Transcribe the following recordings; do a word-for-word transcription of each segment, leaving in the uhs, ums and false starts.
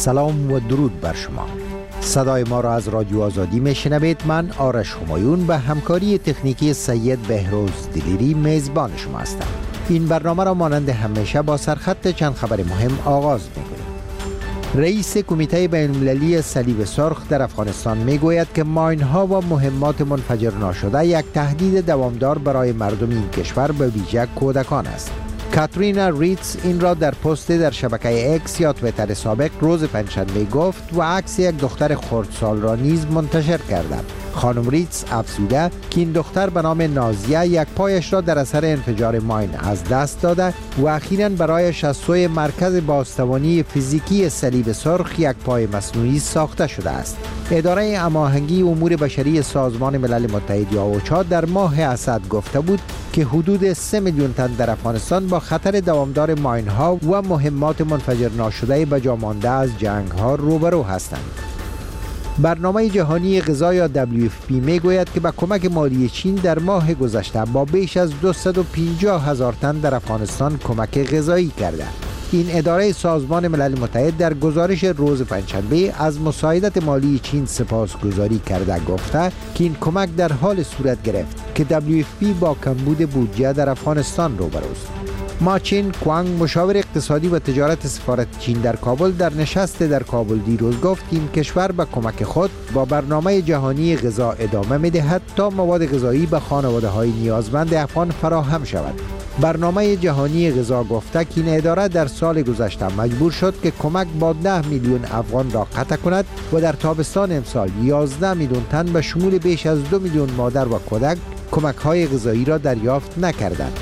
سلام و درود بر شما. صدای ما را از رادیو آزادی میشنوید. من آرش همایون به همکاری تکنیکی سید بهروز دلیری میزبان شما هستم. این برنامه را مانند همیشه با سرخط چند خبر مهم آغاز می‌کنیم. رئیس کمیته بین‌المللی صلیب سرخ در افغانستان میگوید که ماین‌ها و مهمات منفجر ناشده یک تهدید دوامدار برای مردم این کشور به ویژه کودکان است. کاترینا ریتز این را در پست در شبکه اکس یا توییتر سابق روز پنجشنبه گفت و عکس یک دختر خردسال را نیز منتشر کرده. خانم ریتز افزوده که این دختر به نام نازیه یک پایش را در اثر انفجار ماین از دست داده و اخیراً برایش از سوی مرکز بازتوانی فیزیکی صلیب سرخ یک پای مصنوعی ساخته شده است. اداره هماهنگی امور بشری سازمان ملل متحد یا اوچا در ماه اسد گفته بود که حدود سه میلیون تن در افغانستان با خطر دوامدار ماین‌ها و مهمات منفجر ناشده به جا مانده از جنگ‌ها روبرو هستند. برنامه جهانی غذا یا دبلیو اف پی میگوید که با کمک مالی چین در ماه گذشته با بیش از دویست و پنجاه هزار تن در افغانستان کمک غذایی کرده. این اداره سازمان ملل متحد در گزارش روز پنجشنبه از مساعدت مالی چین سپاسگزاری کرده گفته که این کمک در حال صورت گرفت که دبلیو اف پی با کمبود بودجه در افغانستان روبروست. ماچین کوانگ مشاور اقتصادی و تجارت سفارت چین در کابل در نشست در کابل دیروز گفت که این کشور به کمک خود با برنامه جهانی غذا ادامه می‌دهد تا مواد غذایی به خانواده‌های نیازمند افغان فراهم شود. برنامه جهانی غذا گفته که این اداره در سال گذشته مجبور شد که کمک با ده میلیون افغان را قطع کند و در تابستان امسال یازده میلیون تن به شمول بیش از دو میلیون مادر و کودک کمک‌های غذایی را دریافت نکردند.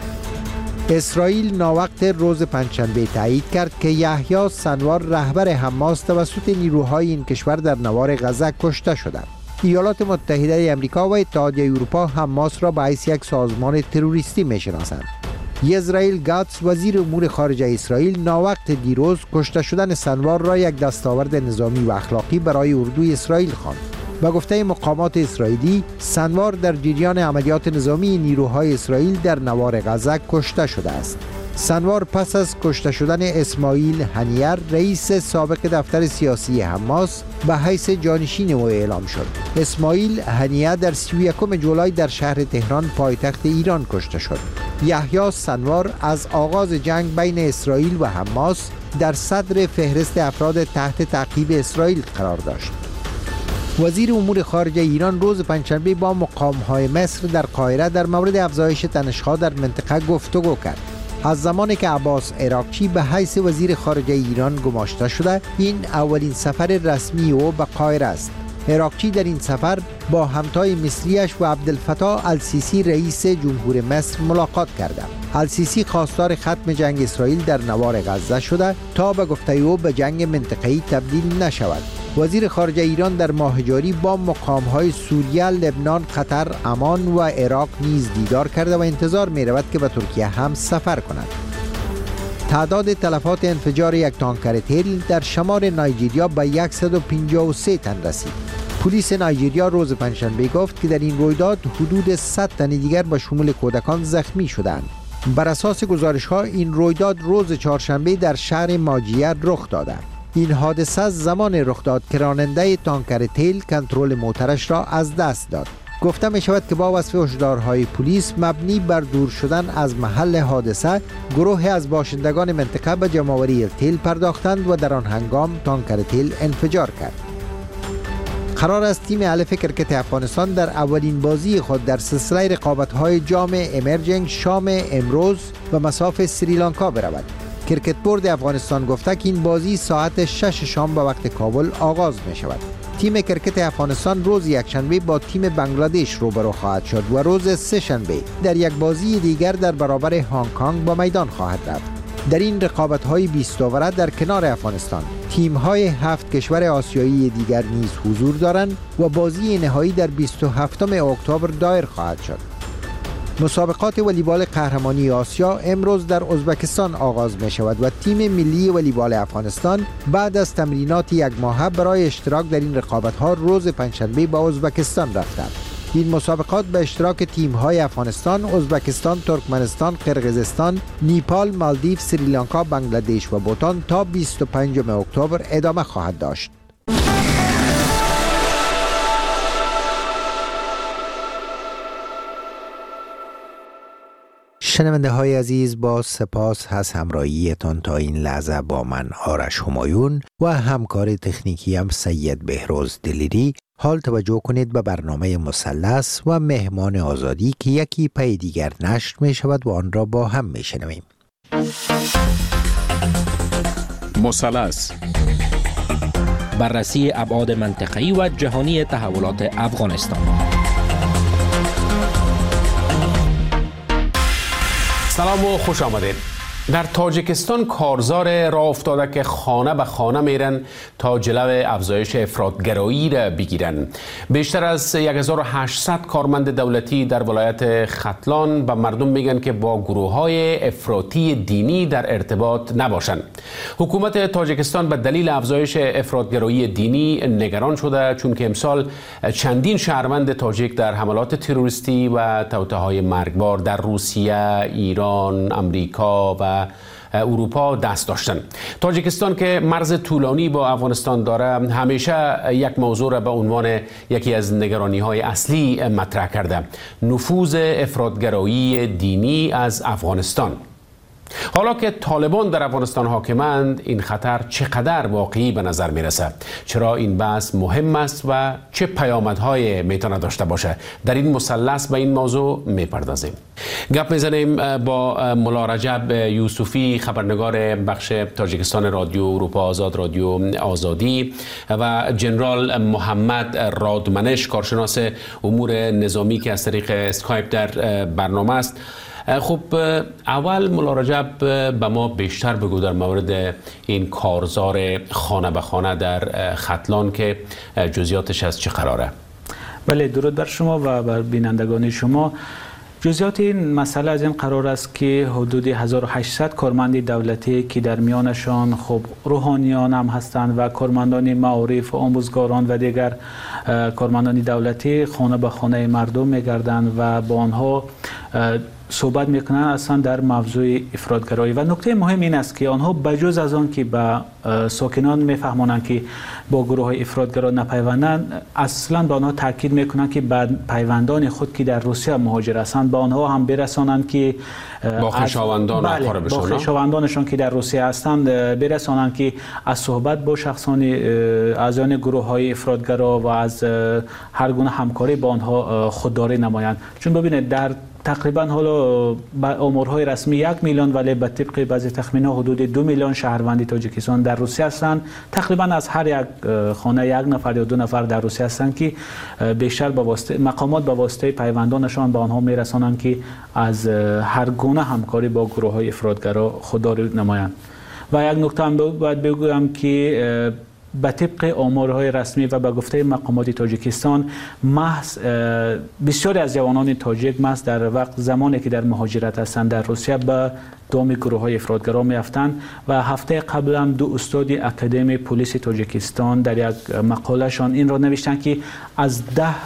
اسرائیل ناوقت روز پنجشنبه تایید کرد که یحیی سنوار رهبر حماس توسط نیروهای این کشور در نوار غزه کشته شده. ایالات متحده آمریکا و اتحادیه اروپا حماس را به حیث یک سازمان تروریستی می‌شناسند. یزرائیل گاتس وزیر امور خارجه اسرائیل ناوقت دیروز کشته شدن سنوار را یک دستاورد نظامی و اخلاقی برای اردوی اسرائیل خواند. به گفته مقامات اسرائیلی، سنوار در جریان عملیات نظامی نیروهای اسرائیل در نوار غزه کشته شده است. سنوار پس از کشته شدن اسماعیل هنیه رئیس سابق دفتر سیاسی حماس به حیث جانشین او اعلام شد. اسماعیل هنیه در سی و یکم جولای در شهر تهران پایتخت ایران کشته شد. یحیی سنوار از آغاز جنگ بین اسرائیل و حماس در صدر فهرست افراد تحت تعقیب اسرائیل قرار داشت. وزیر امور خارجه ایران روز پنجشنبه با مقام‌های مصر در قاهره در مورد افزایش تنش‌ها در منطقه گفتگو کرد. از زمانی که عباس عراقچی به حیث وزیر خارجه ایران گماشته شده، این اولین سفر رسمی او به قاهره است. عراقچی در این سفر با همتای مصریش و عبدالفتاح السیسی رئیس جمهور مصر ملاقات کرده. السیسی خواستار ختم جنگ اسرائیل در نوار غزه شده تا به گفته او به جنگ منطقه‌ای تبدیل نشود. وزیر خارجه ایران در ماه جاری با مقام‌های سوریه، لبنان، قطر، عمان و عراق نیز دیدار کرده و انتظار می‌رود که به ترکیه هم سفر کند. تعداد تلفات انفجار یک تانکر تیل در شمال نایجریا به صد و پنجاه و سه تن رسید. پلیس نایجریا روز پنجشنبه گفت که در این رویداد حدود صد تن دیگر به شمول کودکان زخمی شدند. بر اساس گزارش‌ها این رویداد روز چهارشنبه در شهر ماجیه رخ داده. این حادثه زمان رخ داد که راننده تانکر تیل کنترل موترش را از دست داد. گفته می شود که با وصف هشدارهای پلیس مبنی بر دور شدن از محل حادثه، گروه از باشندگان منطقه به جمع‌آوری تیل پرداختند و در آن هنگام تانکر تیل انفجار کرد. قرار است تیم الف کرکت افغانستان در اولین بازی خود در سلسله رقابت‌های جام امرجنگ شام امروز به مصاف سریلانکا برود. کرکت بورد افغانستان گفته که این بازی ساعت شش شام به وقت کابل آغاز می شود. تیم کرکت افغانستان روز یکشنبه با تیم بنگلادش روبرو خواهد شد و روز سه شنبه در یک بازی دیگر در برابر هنگ کنگ به میدان خواهد رفت. در این رقابت‌های بیست اوره در کنار افغانستان تیم‌های هفت کشور آسیایی دیگر نیز حضور دارند و بازی نهایی در بیست و هفتم اکتبر دایر خواهد شد. مسابقات والیبال قهرمانی آسیا امروز در ازبکستان آغاز می شود و تیم ملی والیبال افغانستان بعد از تمرینات یک ماهه برای اشتراک در این رقابت‌ها روز پنجشنبه به ازبکستان رفتند. این مسابقات به اشتراک تیم‌های افغانستان، ازبکستان، ترکمنستان، قرقیزستان، نیپال، مالدیو، سریلانکا، بنگلادش و بوتان تا بیست و پنجم اکتبر ادامه خواهد داشت. شنونده های عزیز، با سپاس از همراهیتان تا این لحظه با من آرش همایون و همکار تکنیکی هم سید بهروز دلیری. حال توجه کنید به برنامه مثلث و مهمان آزادی که یکی پی دیگر نشر می شود و آن را با هم می شنویم. مثلث، بررسی ابعاد منطقه‌ای و جهانی تحولات افغانستان. سلام و خوش آمدید. در تاجیکستان کارزار راه افتاده که خانه به خانه میرن تا جلو افزایش افراطگرایی را بگیرن. بیشتر از هزار و هشتصد کارمند دولتی در ولایت ختلان به مردم میگن که با گروه‌های افراطی دینی در ارتباط نباشند. حکومت تاجیکستان به دلیل افزایش افراطگرایی دینی نگران شده، چون که امسال چندین شهروند تاجیک در حملات تروریستی و توطئه‌های مرگبار در روسیه، ایران، امریکا و اروپا دست داشتن. تاجیکستان که مرز طولانی با افغانستان داره، همیشه یک موضوع را به عنوان یکی از نگرانی‌های اصلی مطرح کرده: نفوذ افراطگرایی دینی از افغانستان. حالا که طالبان در افغانستان حاکمند، این خطر چقدر واقعی به نظر میرسه؟ چرا این بحث مهم است و چه پیامدهای میتونه داشته باشه؟ در این مثلث به این موضوع میپردازیم. گپ میزنیم با ملا رجب یوسفی، خبرنگار بخش تاجیکستان رادیو اروپا آزاد، رادیو آزادی، و جنرال محمد رادمنش، کارشناس امور نظامی که از طریق اسکایپ در برنامه است. خب اول ملا رجب به ما بیشتر بگو در مورد این کارزار خانه به خانه در ختلان که جزئیاتش از چه قراره؟ بله، درود بر شما و بر بینندگان شما. جزئیات این مسئله از این قرار است که حدود هزار و هشتصد کارمند دولتی که در میانشان خب روحانیان هم هستند و کارمندان معارف و آموزگاران و دیگر کارمندان دولتی خانه به خانه مردم میگردند و با آنها صحبت میکنن اصلا در موضوع افراطگرایی. و نکته مهم این است که آنها بجز از آن که به ساکنان میفهمانند که با گروه های افراطگرا نپیوندند، اصلا به آنها تاکید میکنند که بعد پیوندان خود که در روسیه مهاجر هستند با آنها هم برسانند که با خویشاوندان بله با خویشاوندانشان که در روسیه هستند برسانند که از صحبت با شخصان از آن گروه های افراطگرا و از هر گونه همکاری با آنها خودداری نمایند. چون ببینید در تقریبا حالا آمارهای رسمی یک میلیون، ولی به طبق بعضی تخمین‌ها حدود دو میلیون شهروند تاجیکستان در روسیه هستند. تقریبا از هر یک خانه یک نفر یا دو نفر در روسیه هستند که بیشتر با واسطه مقامات با واسطه پیوندانشان به آنها میرسانند که از هر گونه همکاری با گروه‌های افراطگرا خودداری نمایند. و یک نکته هم باید بگویم که به طبق آمارهای رسمی و به گفته مقامات تاجیکستان، محض بسیاری از جوانان تاجیک محض در وقت زمانی که در مهاجرت هستند در روسیه به دام گروه‌های افراطگرا میافتند. و هفته قبل هم دو استاد اکادمی پلیس تاجیکستان در یک مقالهشان این را نوشتند که از ده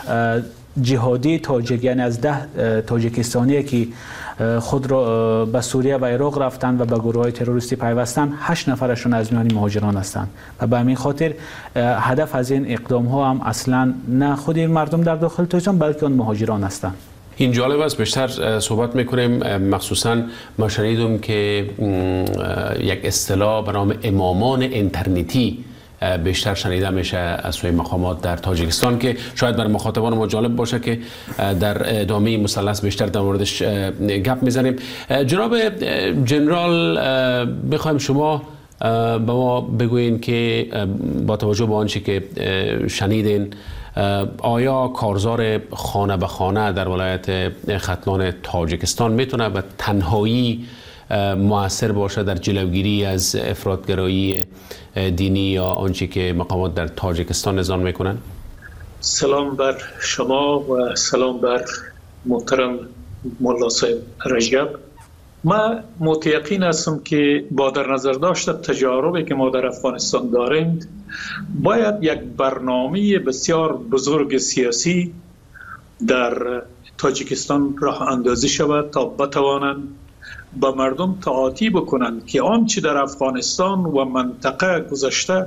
جهادی تاجیک، یعنی از ده تاجیکستانی که خود را به سوریه و عراق رفتند و به گروه‌های تروریستی پیوستند، هشت نفرشون از میان مهاجران هستند. و به همین خاطر هدف از این اقدام ها هم اصلا نه خود مردم در داخل تاجیکستان بلکه آن مهاجران هستند. این جالب است، بیشتر صحبت میکنیم. مخصوصا ما شنیدم که یک اصطلاح به نام امامان اینترنتی بیشتر شنیده میشه از سوی مقامات در تاجیکستان، که شاید برای مخاطبان ما جالب باشه که در ادامه مثلث بیشتر در موردش گپ میزنیم. جناب جنرال، بخوایم شما به ما بگوین که با توجه به آنچه که شنیدین، آیا کارزار خانه به خانه در ولایت ختلان تاجیکستان میتونه به تنهایی مؤثر باشه در جلوگیری از افراطگرایی دینی یا آنچه که مقامات در تاجیکستان نظام میکنن؟ سلام بر شما و سلام بر محترم ملا صاحب رجب. من متیقن هستم که با در نظر داشت تجاربی که ما در افغانستان داریم، باید یک برنامه بسیار بزرگ سیاسی در تاجیکستان راه اندازی شود تا بتوانند به مردم تعاطی بکنند که آنچه در افغانستان و منطقه گذشته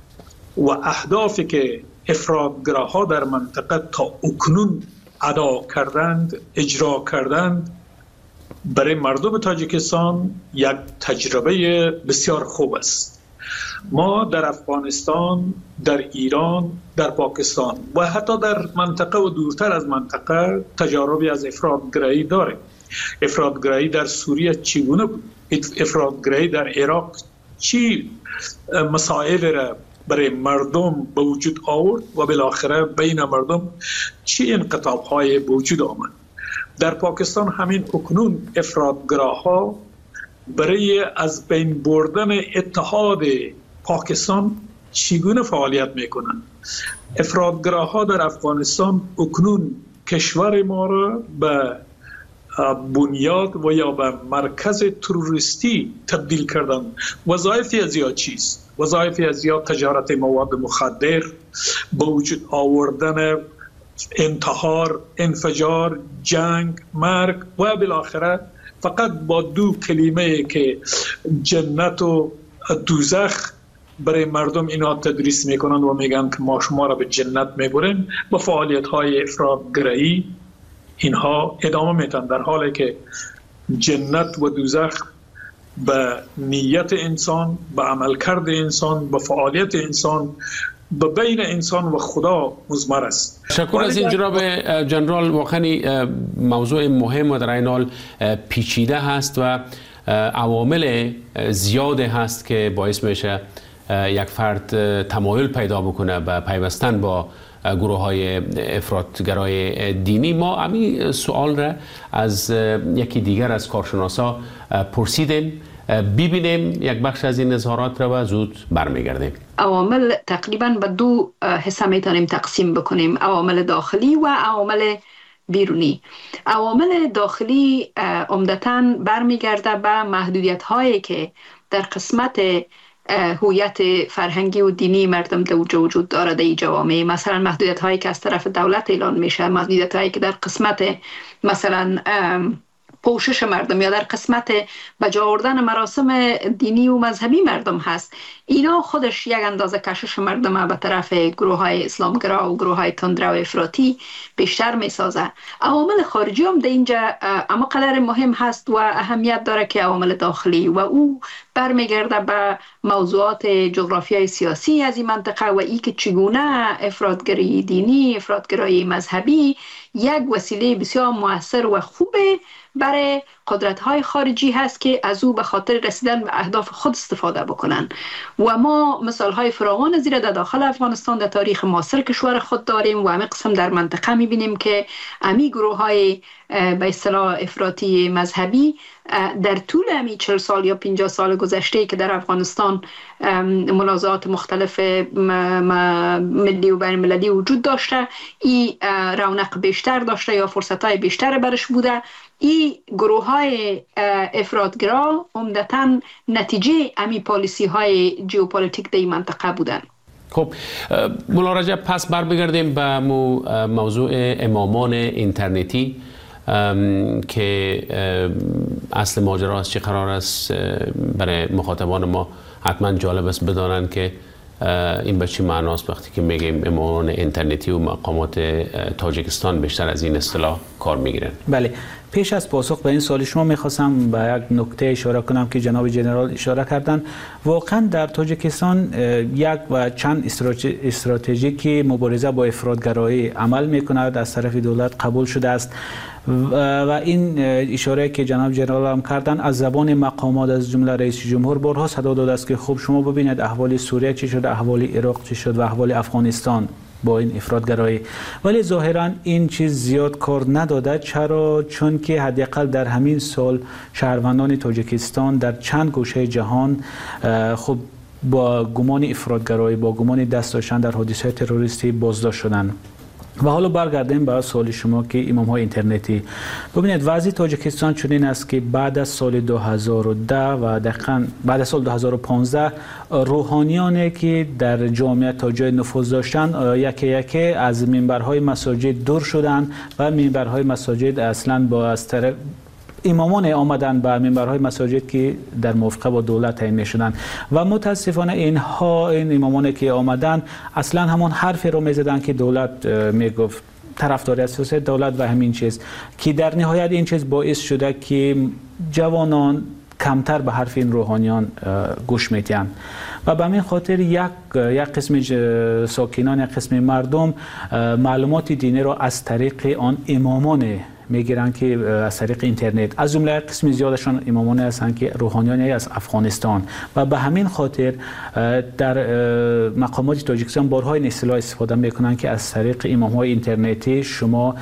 و اهدافی که افراطگراها در منطقه تا اکنون ادا کردند، اجرا کردند، برای مردم تاجیکستان یک تجربه بسیار خوب است. ما در افغانستان، در ایران، در پاکستان و حتی در منطقه و دورتر از منطقه تجاربی از افراطگرایی داریم. افراطگرایی در سوریه چگونه بود؟ افراطگرایی در عراق چی مسائل را برای مردم به وجود آورد و بالاخره بین مردم چی انقطاع‌های به وجود آمد؟ در پاکستان همین اکنون افراطگراها برای از بین بردن اتحاد پاکستان چگونه فعالیت میکنند؟ افراطگراها در افغانستان اکنون کشور ما را به بنیاد و یا به مرکز تروریستی تبدیل کردن. وظایفی از یا چیست؟ وظایفی از یا تجارت مواد مخدر، به وجود آوردن انتحار، انفجار، جنگ، مرگ و بالاخره فقط با دو کلمه که جنت و دوزخ برای مردم اینا تدریس میکنن و میگن که ما شما را به جنت میبریم، با فعالیت های افراطگرایی اینها ادامه میدن، در حالی که جنت و دوزخ به نیت انسان، به عملکرد انسان، به فعالیت انسان، به بین انسان و خدا مضمر است. شکر از این جناب جنرال. واقعا موضوع مهم و در این حال پیچیده هست و عوامل زیاد هست که باعث میشه یک فرد تمایل پیدا بکنه به پیوستن با گروه های افراطگرای دینی. ما همین سوال را از یکی دیگر از کارشناسا پرسیدیم. ببینیم یک بخش از این اظهارات را و زود برمیگردیم. عوامل تقریبا به دو حصه میتونیم تقسیم بکنیم، عوامل داخلی و عوامل بیرونی. عوامل داخلی عمدتاً برمیگرده به محدودیت هایی که در قسمت هویت فرهنگی و دینی مردم در وجود داره در جوامع. مثلا محدودیت هایی که از طرف دولت اعلان میشه، محدودیت هایی که در قسمت مثلا پوشش مردم یا در قسمت بجا آوردن مراسم دینی و مذهبی مردم هست، اینا خودش یک اندازه کشش مردم به طرف گروه های اسلامگرا و گروه های تندرو و افراطی بیشتر می سازه. عوامل خارجی هم در اینجا اما قدر مهم هست و اهمیت داره که عوامل داخلی، و او برمیگرده به موضوعات جغرافیای سیاسی از این منطقه و ای که چگونه افراطگرایی دینی، افراطگرایی مذهبی یک وسیله بسیار مؤثر و خوبه برای قدرت‌های خارجی هست که از او به خاطر رسیدن به اهداف خود استفاده بکنن. و ما مثال‌های فراوان زیر در داخل افغانستان در تاریخ معاصر کشور خود داریم و همین قسم در منطقه می‌بینیم که امی گروه‌های به اصطلاح افراطی مذهبی در طول امی چهل سال یا پنجاه سال گذشته که در افغانستان منازعات مختلف ملی و بین المللی وجود داشته، این رونق بیشتر داشته یا فرصت‌های بیشتر برش بوده. این گروه های افراطگرا عمدتاً نتیجه امی پالیسی های جیوپولیتیک در این منطقه بودن. خب مولا رجب، پس بر بگردیم به موضوع امامان اینترنتی که اصل ماجرا از چی قرار است. برای مخاطبان ما حتما جالب است بدانند که این به چی معناست وقتی که میگیم امامان اینترنتی و مقامات تاجیکستان بیشتر از این اصطلاح کار میگیرن. بله، پیش از پاسخ به این سوال شما میخواستم به یک نکته اشاره کنم که جناب جنرال اشاره کردن. واقعا در تاجیکستان یک و چند استراتژی که مبارزه با افراطگرایی عمل میکند از طرف دولت قبول شده است و این اشاره که جناب جنرال هم کردن از زبان مقامات از جمله رئیس جمهور بارها صدا داده است که خب شما ببینید احوال سوریه چی شد، احوال عراق چی شد و احوال افغانستان با این افراطگرایی. ولی ظاهرا این چیز زیاد کار نداده. چرا؟ چون که حداقل در همین سال شهروندان تاجیکستان در چند گوشه جهان خب با گمان افراطگرایی، با گمان دست داشتن در حادثه تروریستی بازداشت شدند. و حالا برگردیم به سوال شما که امام های اینترنتی. ببینید وضع تاجیکستان چنین است که بعد از سال دو هزار و ده و دقیقاً بعد از سال دو هزار و پانزده روحانیانی که در جامعه تا جای نفوذ داشتن یکی یکی از منبرهای مساجد دور شدند و منبرهای مساجد اصلاً با از طرف امامان آمدن به منبرهای مساجد که در موافقه با دولت تعیین می‌شدن و متاسفانه اینها این امامانی که آمدن اصلا همون حرفی رو می‌زدن که دولت میگفت، طرفداری از سیاست دولت و همین چیز که در نهایت این چیز باعث شده که جوانان کمتر به حرف این روحانیان گوش میدن و به همین خاطر یک یک قسم ساکنان، یک قسم مردم معلومات دینی را از طریق آن امامان میگیرن که از طریق اینترنت، از جمله قسم زیادشان امامان هستند که روحانیانی از افغانستان و به همین خاطر در مقامات تاجیکستان بارها این اصطلاح استفاده میکنن که از طریق امامهای اینترنتی شما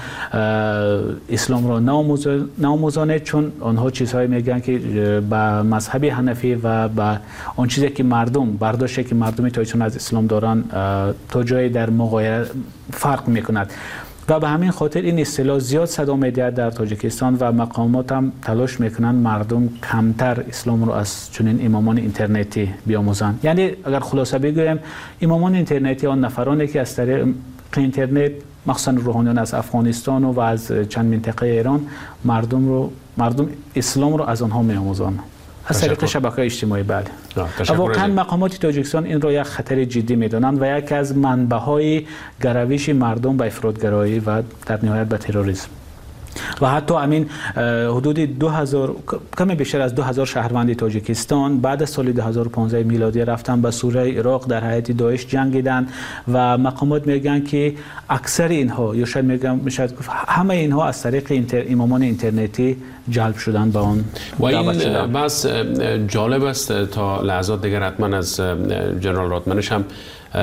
اسلام را ناموزانید، چون آنها چیزهایی میگن که به مذهب حنفی و به آن چیزی که مردم برداشته که مردم تاجیکستان از اسلام دارن تا جایی در مغایر فرق میکند و به همین خاطر این اصطلاح زیاد صدا می‌دهد در تاجیکستان و مقامات هم تلاش میکنن مردم کمتر اسلام رو از چنین امامان اینترنتی بیاموزند. یعنی اگر خلاصه بگویم امامان اینترنتی آن نفرانی که از طریق اینترنت مخصوصا روحانیان از افغانستان و از چند منطقه ایران مردم رو مردم اسلام رو از آنها می‌آموزند از طریق شبکه‌های اجتماعی. بله واقعا مقامات تاجیکستان این را یک خطر جدی می‌دانند و یک از منبع‌های گرویش مردم به افراطگرایی و در نهایت به تروریسم و حتی همین حدود دو هزار کمی بیشتر از دو هزار شهروند تاجیکستان بعد از سال دو هزار و پانزده میلادی رفتن به سوریه عراق در حیات داعش جنگیدن و مقامات میگن که اکثر اینها یا شاید میگم میشه همه اینها از طریق اینتر امامان اینترنتی جلب شدن به اون و این بس جالب است. تا لحظات دیگر حتما از جنرال راتمنش هم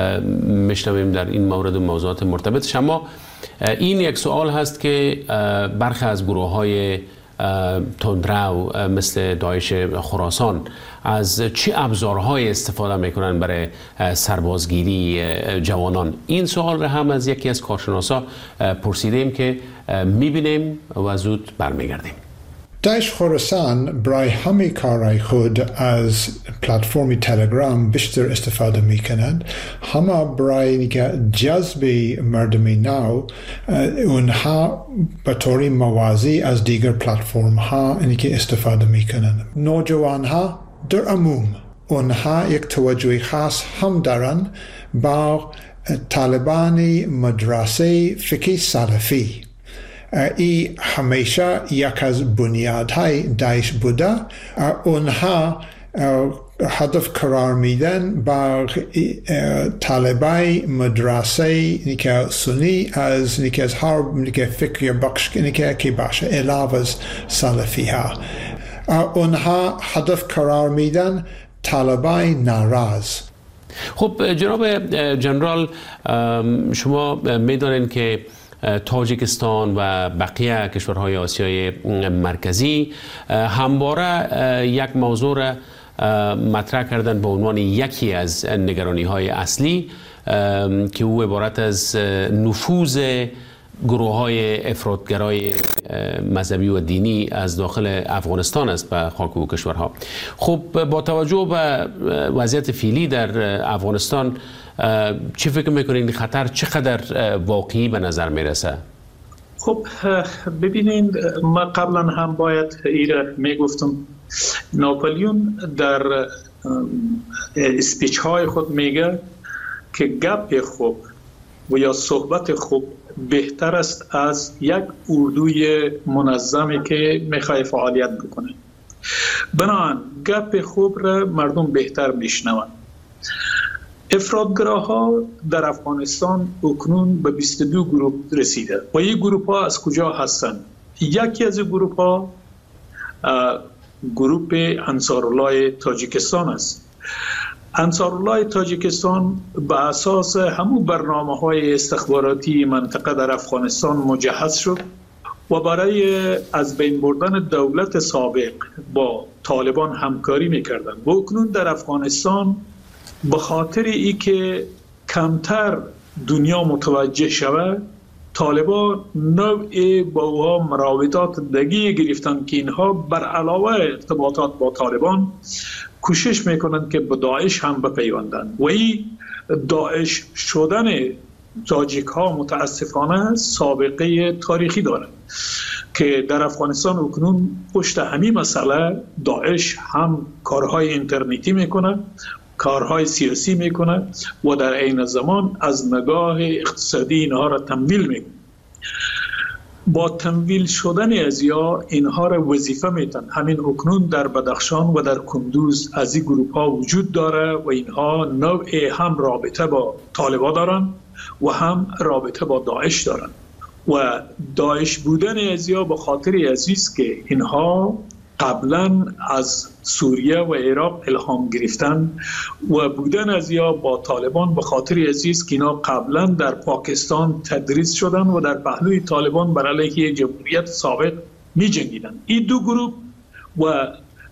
میشنویم در این مورد و موضوعات مرتبطش. اما این یک سوال هست که برخی از گروه های تندرو مثل داعش خراسان از چه ابزارهای استفاده میکنن برای سربازگیری جوانان؟ این سوال را هم از یکی از کارشناسا پرسیدیم که میبینیم و زود برمیگردیم. داعش خراسان برای همه کارهای خود از پلتفرم تلگرام بیشتر استفاده میکنند. همه برای جذب مردم نو اونها به طور موازی از دیگر پلتفرم ها اینکه استفاده میکنند. نوجوان ها در عموم اونها یک توجه خاص هم دارن با طالبان مدرسه فقه سلفی. ای همیشه یک از بنیادهای داعش بوده. اونها هدف قرار میدن با طالبای مدرسه که سنی از نیک از هر نیک فکر بخش نیک کی باشه علاوه از سلفی ها. اونها هدف قرار میدن طالبای ناراض. خب جناب جنرال، شما میدونین که تاجیکستان و بقیه کشورهای آسیای مرکزی همواره یک موضوع را مطرح کردن به عنوان یکی از نگرانی‌های اصلی که او عبارت از نفوذ گروه‌های افراطگرای مذهبی و دینی از داخل افغانستان است به خاک او کشورها. خب با توجه به وضعیت فعلی در افغانستان چی فکر میکنین این خطر چقدر واقعی به نظر میرسه؟ خب ببینید، ما قبلا هم باید ایره میگفتم ناپلیون در اسپیچ های خود میگه که گپ خوب و یا صحبت خوب بهتر است از یک اردوی منظمی که میخواد فعالیت بکنه. بنابراین گپ خوب را مردم بهتر میشنوند. افراطگراها در افغانستان اکنون به بیست و دو گروه رسیده و این گروه ها از کجا هستند؟ یکی از گروه ها گروه انصارالله تاجیکستان است. انصارالله تاجیکستان به اساس همون برنامه های استخباراتی منطقه در افغانستان مجهز شد و برای از بین بردن دولت سابق با طالبان همکاری میکردند و اکنون در افغانستان به خاطر ای که کمتر دنیا متوجه شود طالبان نوع با اوها مراودات دگی گرفتن که اینها بر علاوه ارتباطات با طالبان کوشش میکنند که به داعش هم بپیوندند و این داعش شدن تاجیک ها متاسفانه سابقه تاریخی دارد که در افغانستان اکنون پشت همین مسئله داعش هم کارهای اینترنتی میکنه، کارهای سیاسی میکنه و در عین زمان از نگاه اقتصادی اینها را تمویل میکنه. با تمویل شدن از یا اینها را وظیفه میتن. همین اکنون در بدخشان و در کندوز از این گروپ ها وجود داره و اینها نوع هم رابطه با طالبان دارن و هم رابطه با داعش دارن و داعش بودن از یا به خاطر عزیز که اینها قبلا از سوریه و عراق الهام گرفتن و بودن از یا با طالبان به خاطر عزیز که اینا قبلا در پاکستان تدریس شدن و در پهلوی طالبان بر علیه جمهوریت سابق می جنگیدن. این دو گروه و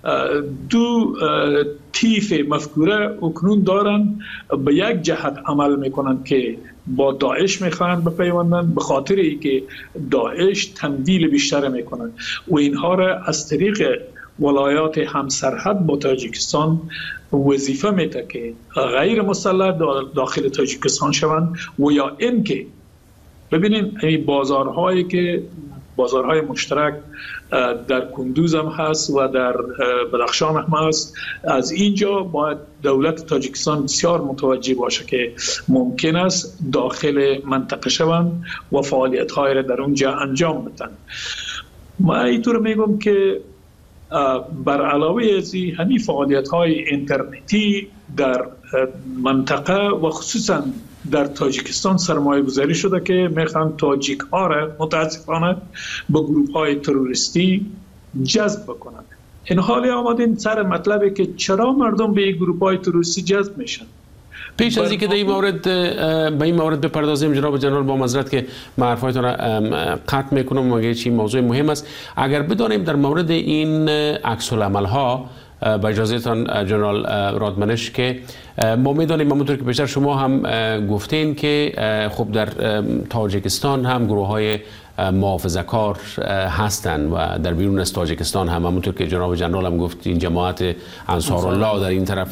دو تیف مفکوره اکنون دارن به یک جهت عمل میکنن که با داعش میخوان بپیوندن به خاطر ای که داعش تمویل بیشتر میکنن و اینها را از طریق ولایات همسرحد با تاجیکستان وظیفه میده که غیر مسلح داخل تاجیکستان شوند و یا اینکه ببینین این بازارهایی که بازارهای مشترک در کندوز هم هست و در بدخشان هم هست، از اینجا باید دولت تاجیکستان بسیار متوجه باشه که ممکن است داخل منطقه شوند و فعالیت‌های را در اونجا انجام بدن. ما اینطور میگم که بر علاوه از این همین فعالیت‌های اینترنتی در منطقه و خصوصا در تاجیکستان سرمایه گذاری شده که میخوان تاجیک ها را متاسفانه به گروپ های تروریستی جذب بکنند. این حالی آمدین سر مطلبه که چرا مردم به این گروپ های تروریستی جذب میشن. پیش از اینکه در این مورد به این مورد بپردازیم جناب جنرال، با معذرت که من حرفایتون را قطع میکنم مگه چی موضوع مهم است، اگر بدانیم در مورد این عکس العمل ها با اجازهتان جنرال رادمنش که ما میدانیم همونطور که بیشتر شما هم گفتین که خب در تاجیکستان هم گروه های محافظه‌کار هستند و در بیرون از تاجیکستان هم همونطور که جناب جنرال هم گفت این جماعت انصارالله در این طرف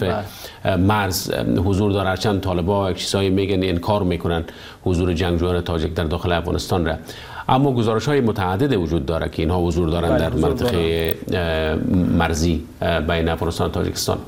مرز حضور داره، هرچند طالبان یک چیزایی میگن انکار میکنن حضور جنگجویان تاجیک در داخل افغانستان را، اما گزارش های متعدد وجود داره که اینها حضور دارن در منطقه مرزی بین افغانستان و تاجیکستان.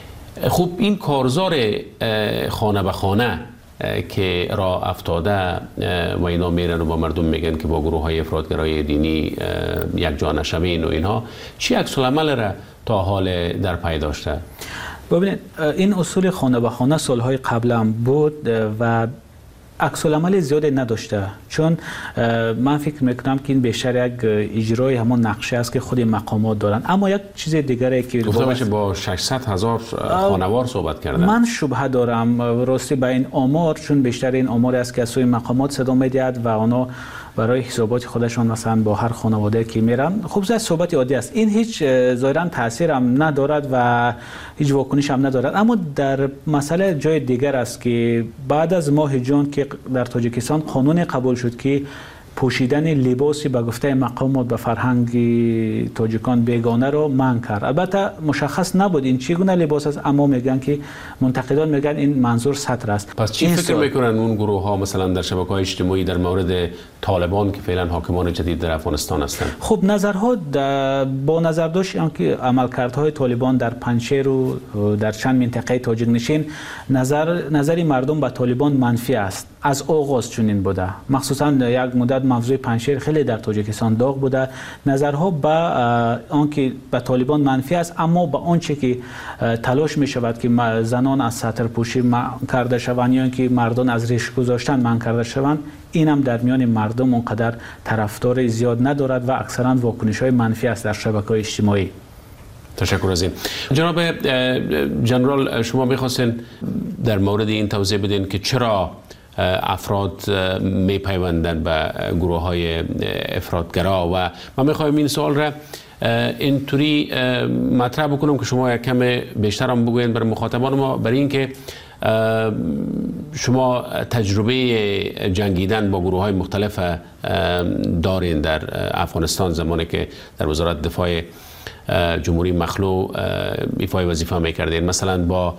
خب این کارزار خانه به خانه که راه افتاده و اینا میرن و با مردم میگن که با گروه های افراطگرای دینی یک جا نشوین و اینها، چی عکس العمل را تا حال در پی داشته؟ ببینید این اصول خانه به خانه سالهای قبل هم بود و عکس العمل زیادی نداشته، چون من فکر میکنم که این بیشتر یک اجرای همون نقشه است که خود مقامات دارن. اما یک چیز دیگری که گفتم میشه با ششصد هزار خانوار صحبت کردن، من شبهه دارم راستی به این آمار، چون بیشتر این آمار است که از سوی مقامات صدا میدهد و آنها برای حسابات خودشان مثلا با هر خانواده که میرن خب زیاد صحبت عادی است. این هیچ ظاهرا تاثیر هم ندارد و هیچ واکنش هم ندارد. اما در مسئله جای دیگر است که بعد از ماه جون که در تاجیکستان قانون قبول شد که پوشیدن لباسی به گفته مقامات به فرهنگ تاجیکان بیگانه رو منع کرد. البته مشخص نبود این چگونه لباس است، اما میگن که منتقدان میگن این منظور سطر است. پس چی فکر میکنن اون گروه ها مثلا در شبکه‌های اجتماعی در مورد طالبان که فعلا حاکمان جدید در افغانستان هستند؟ خب نظرها با نظر داشت که عملکردهای طالبان در پنجشیر و در چند منطقه تاجیک نشین نظر نظری مردم به طالبان منفی است. از آغاز چنین بوده، مخصوصا یک مدت موضوع پنجشیر خیلی در تاجیکستان داغ بوده. نظرها به آنکه به طالبان منفی است، اما به آنچه که تلاش می شود که زنان از سطر پوشی منع کرده شوند یا اینکه مردان از ریش گذاشتن منع کرده شوند، این هم در میان مردم اونقدر طرفدار زیاد ندارد و اکثرا واکنش های منفی است در شبکه‌های اجتماعی. تشکر از این. جناب جنرال، شما می‌خواستین در مورد این توضیح بدین که چرا افراد میپیوندن به گروه های افراطگرا و من میخوایم این سوال را اینطوری مطرح بکنم که شما یک کم بیشتر هم بگوین برای مخاطبان ما، برای اینکه شما تجربه جنگیدن با گروه های مختلف دارین در افغانستان، زمانی که در وزارت دفاع جمهوری مخلوع ایفای وظیفه میکردین. مثلا با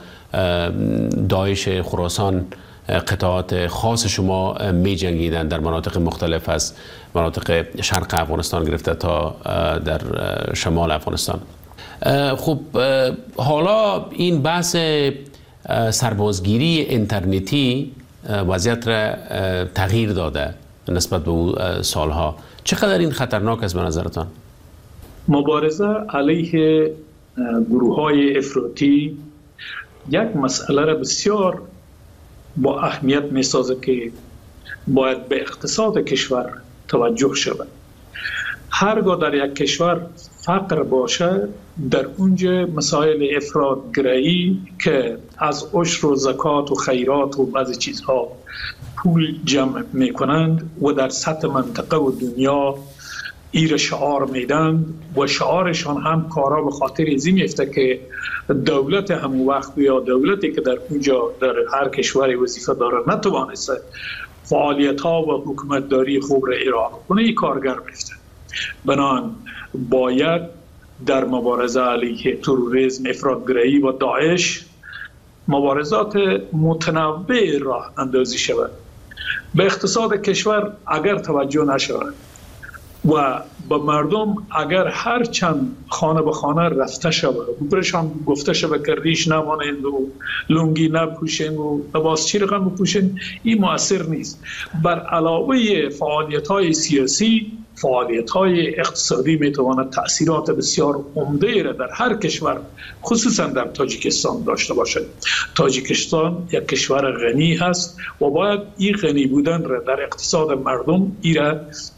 داعش خراسان قطعات خاص شما می جنگیدن در مناطق مختلف از مناطق شرق افغانستان گرفته تا در شمال افغانستان. خب حالا این بحث سربازگیری اینترنتی وضعیت را تغییر داده نسبت به او سالها. چقدر این خطرناک است به نظرتان؟ مبارزه علیه گروه های افراطی یک مسئله را بسیار با اهمیت می سازه که باید به اقتصاد کشور توجه شود. هرگاه در یک کشور فقر باشه، در اونجا مسائل افراط‌گرایی که از عشر و زکات و خیرات و بعضی چیزها پول جمع می کنند و در سطح منطقه و دنیا ایر شعار میدن و شعارشان هم کارا به خاطر ازی میفته که دولت همون وقت یا دولتی که در اونجا در هر کشوری وظیفه داره نتوانسته فعالیت ها و حکومتداری خوب را اجرا کنه، این کارگر میفته. بنابراین باید در مبارزه علیه تروریسم، افراط‌گرایی و داعش مبارزات متنوع راه اندازی شود. به اقتصاد کشور اگر توجه نشود و به مردم اگر هر چند خانه به خانه رفته شود و برشان گفته شود که ریش نمانند و لنگی نپوشند و لباسچی رقم بپوشند، این مؤثر نیست. بر علاوه فعالیت های سیاسی، فعالیت های اقتصادی میتواند تأثیرات بسیار عمده را در هر کشور خصوصا در تاجیکستان داشته باشد. تاجیکستان یک کشور غنی هست و باید این غنی بودن را در اقتصاد مردم ای را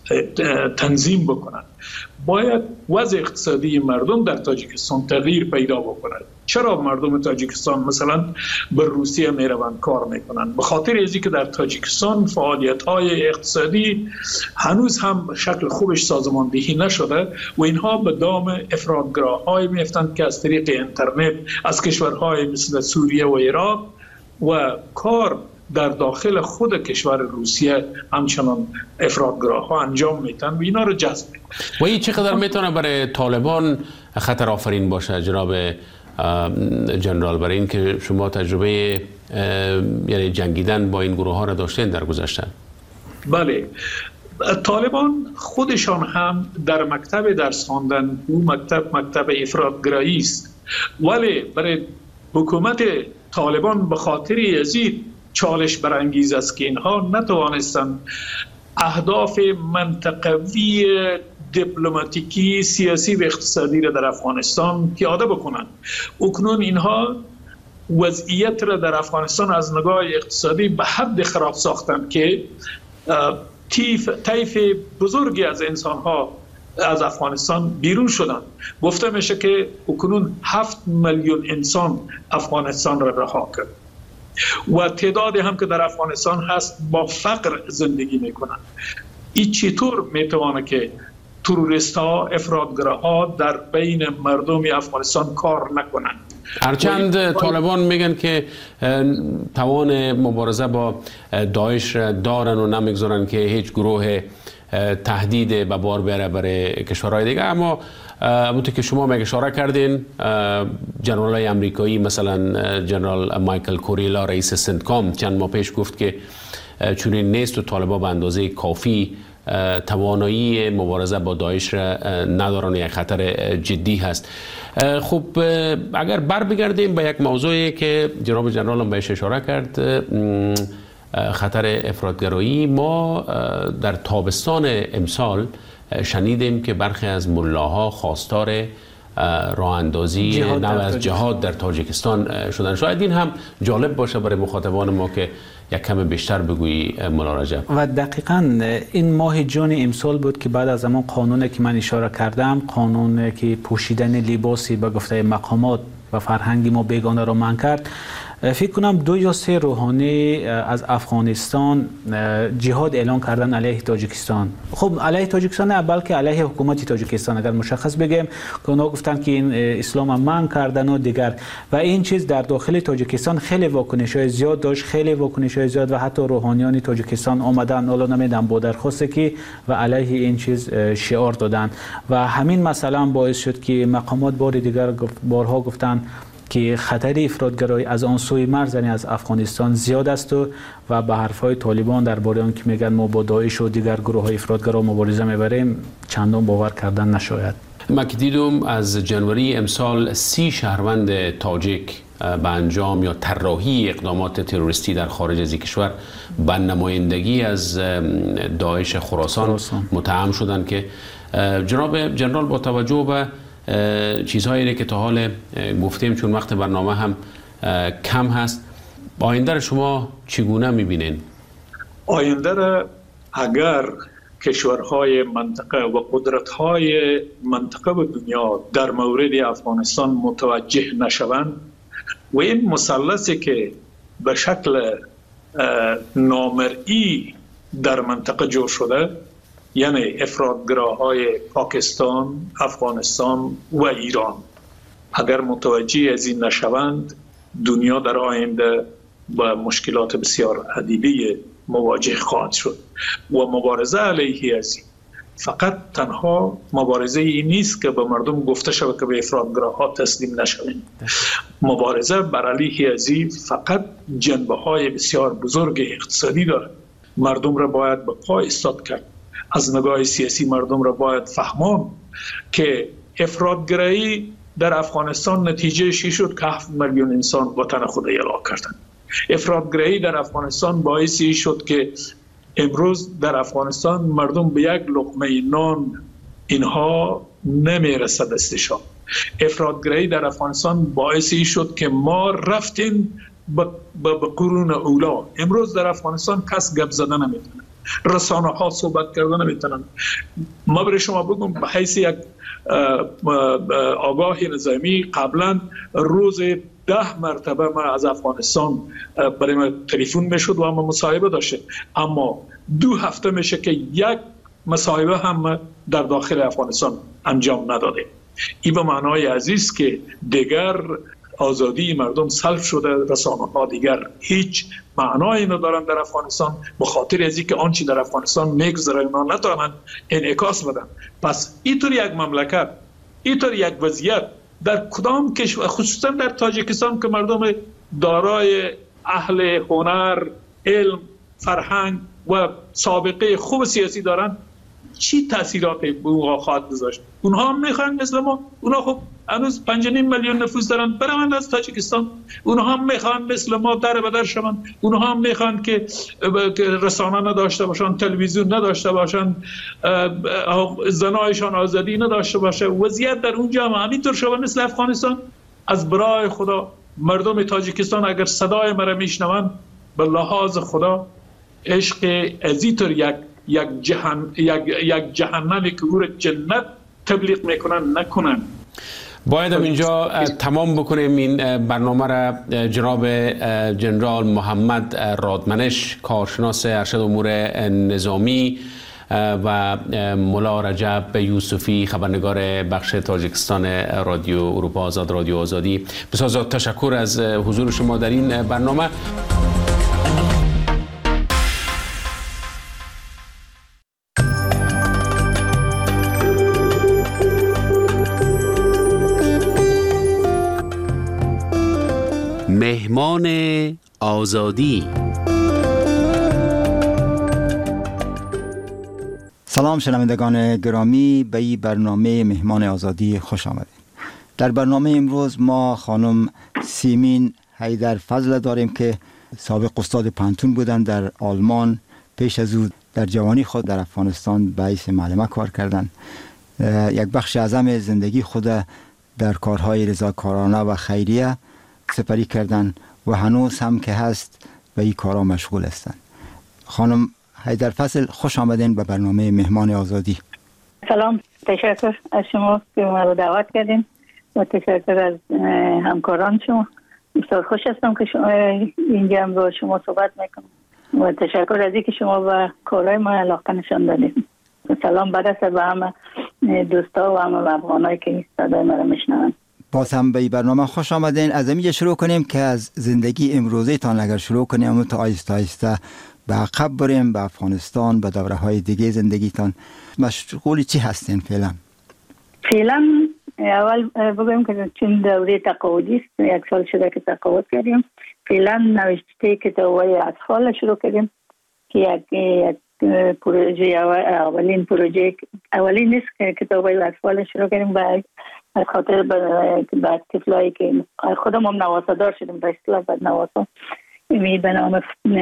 تنظیم بکنند. باید وضع اقتصادی مردم در تاجیکستان تغییر پیدا بکند. چرا مردم تاجیکستان مثلا به روسیه میروند کار میکنند؟ به خاطر ازی که در تاجیکستان فعالیت های اقتصادی هنوز هم شکل خوبش سازماندهی نشده و اینها به دام افراط‌گراهای میفتند که از طریق اینترنت از کشورهای مثل سوریه و عراق و کار در داخل خود کشور روسیه همچنان افراط‌گراها انجام میتن و اینا رو جذب میکنن. و این چقدر میتونه برای طالبان خطر آفرین باشه جناب جنرال، برای این که شما تجربه یعنی جنگیدن با این گروه ها را داشتین در گذشته؟ بله، طالبان خودشان هم در مکتب درس خواندن، او مکتب مکتب افراط‌گرایی است، ولی برای حکومت طالبان به خاطر یزید چالش برانگیز است که اینها نتوانستند اهداف منطقوی دیپلماتیکی، سیاسی و اقتصادی را در افغانستان پیاده بکنند. اکنون اینها وضعیت را در افغانستان از نگاه اقتصادی به حد خراب ساختند که طیف طیف بزرگی از انسانها از افغانستان بیرون شدند. گفته میشه که اکنون هفت میلیون انسان افغانستان را رها کرد و تعدادی هم که در افغانستان هست با فقر زندگی میکنند. این چطور میتوانه که تروریست ها، افراط‌گراها در بین مردم افغانستان کار نکنند؟ هرچند طالبان میگن که توان مبارزه با داعش دارن و نمیگذارن که هیچ گروه تهدید به بار بیاره برای کشورهای دیگه، اما همونطور که شما میگه اشاره کردین، جنرال های امریکایی مثلا جنرال مایکل کوریلا رئیس سنتکام چند ماه پیش گفت که چونین نیست و طالبان به اندازه کافی توانایی مبارزه با داعش را ندارن، یک خطر جدی هست. خب اگر بر بگردیم به یک موضوعی که جناب جنرال هم بهش اشاره کرد، خطر افراط‌گرایی، ما در تابستان امسال شنیدیم که برخی از ملاها خواستار راه اندازی نو از جهاد در تاجیکستان شدن. شاید این هم جالب باشه برای مخاطبان ما که یک کم بیشتر بگویی مولا رجب. و دقیقاً این ماه جون امسال بود که بعد از اون قانونی که من اشاره کردم، قانون که پوشیدن لباسی به گفته مقامات و فرهنگ ما بیگانه را منع کرد، فکر کنم دو یا سه روحانی از افغانستان جهاد اعلان کردن علیه تاجیکستان. خب علیه تاجیکستان نه، بلکه علیه حکومت تاجیکستان اگر مشخص بگیم، که اونا گفتن که این اسلام هم منع کردن و دیگر، و این چیز در داخل تاجیکستان خیلی واکنش‌های زیاد داشت، خیلی واکنش‌های زیاد، و حتی روحانیان تاجیکستان آمدن حالا نمیدونم با درخواست کی و علیه این چیز شعار دادن، و همین مثلا باعث شد که مقامات بار دیگر بارها گفتن که خطر افراطگرایی از آن سوی مرز یعنی از افغانستان زیاد است و و به حرفهای طالبان درباره آن که میگن ما با داعش و دیگر گروه‌های افراطگرا مبارزه میبریم چندان باور کردن نشاید. من که دیدم از جنوری امسال سی شهروند تاجیک به انجام یا طراحی اقدامات تروریستی در خارج از کشور به نمایندگی از داعش خراسان, خراسان. متهم شدند که جناب جنرال با توجه به چیزهایی که تا حال گفتیم، چون وقت برنامه هم کم هست، آینده را شما چگونه میبینین؟ آینده را اگر کشورهای منطقه و قدرت‌های منطقه و دنیا در مورد افغانستان متوجه نشوند و این مثلثی که به شکل نامرئی در منطقه جور شده، یعنی افراطگراهای پاکستان، افغانستان و ایران، اگر متوجه از این نشوند، دنیا در آینده با مشکلات بسیار عدیده مواجه خواهد شد و مبارزه علیه از این فقط تنها مبارزه این نیست که به مردم گفته شود که به افراطگراها تسلیم نشوید. مبارزه بر علیه از این فقط جنبه های بسیار بزرگ اقتصادی دارد. مردم را باید به پا ایستاد کرد. از نگاه سیاسی مردم را باید فهمان که افراطگرایی در افغانستان نتیجه شی شد که هفت میلیون انسان وطن خود اعلام کردند. افراطگرایی در افغانستان باعثی شد که امروز در افغانستان مردم به یک لقمه نان اینها نمیرسد دستشان. افراطگرایی در افغانستان باعثی شد که ما رفتیم به قرون اولا. امروز در افغانستان کس گپ زدن نمیتونه، رسانه ها صحبت کردن نمیتونن. ما برای شما بگم به حیث یک آگاه نظامی قبلا روز ده مرتبه ما از افغانستان برای ما تلفن میشد و ما مصاحبه داشته، اما دو هفته میشه که یک مصاحبه هم در داخل افغانستان انجام نداده. این به معنای عزیز که دیگر آزادی مردم سلب شده، رسانه ها دیگر هیچ معنایی ندارن در افغانستان، به خاطر از اینکه آنچه در افغانستان میگذره اونا نتوانند انعکاس بدن. پس اینطور یک مملکت، اینطور یک وضعیت در کدام کشور، خصوصا در تاجیکستان که مردم دارای اهل هنر، علم، فرهنگ و سابقه خوب سیاسی دارن، چی تاثیراتی به اونها خواهد گذاشت؟ اونها هم میخوان مثل ما، اونها خب هنوز پنج و نیم میلیون نفوس دارن، برون از تاجیکستان. اونها هم میخوان مثل ما در بدر شوند، اونها هم میخوان که رسانه نداشته باشن، تلویزیون نداشته باشن، زنایشان آزادی نداشته باشه. وضعیت در اونجا هم همینطور شده مثل افغانستان. از برای خدا مردم تاجیکستان اگر صدای مرا میشنوند، به لحاظ خدا عشق ازیطور یک یک جهان یک یک جهنمی که او را جنت تبلیغ میکنن نکنن. باید اینجا تمام بکنیم این برنامه را. جناب جنرال محمد رادمنش، کارشناس ارشد امور نظامی، و ملا رجب یوسفی، خبرنگار بخش تاجیکستان رادیو اروپا آزاد، رادیو آزادی، بسیار زیاد تشکر از حضور شما در این برنامه. مهمان آزادی. سلام شنوندگان گرامی، به این برنامه مهمان آزادی خوش آمدید. در برنامه امروز ما خانم سیمین حیدرفضل داریم که سابق استاد پانتون بودند در آلمان. پیش از او در جوانی خود در افغانستان به حیث معلمه کار کردند. یک بخش اعظم زندگی خود در کارهای رضاکارانه و خیریه سپری کردند و هنوز هم که هست به این کارها مشغول هستند. خانم حیدرفضل، خوش آمدین به برنامه مهمان آزادی. سلام، تشکر از شما که ما رو دعوت کردین و تشکر از همکاران شما بسیار خوش هستم که شما اینجا با شما صحبت میکنم و تشکر از اینکه شما به کارهای ما علاقه نشان دادید. سلام برسه به همه دوستا و همه افغانایی که صدای ما رو میشنون. باز هم به این برنامه خوش آمدین. از اینجا شروع کنیم که از زندگی امروزی تان اگر شروع کنیم تا آیسته آیسته به عقب بریم، به افغانستان، به دوره های دیگه زندگیتان. مشغول چی هستین فعلا؟ فعلا اول بگویم که چون دوره تقاعدی است، یک سال شده که تقاعد کردیم. فعلا نوشته کتاب‌های اطفال شروع کردیم که یک, یک پروژه اولین پروژه اولین نیست که کتاب‌های اطفال شروع کردیم به از خاطر به طفلایی که خودم هم نواسادار شدیم به اصطلاح بعد نواسا می به نام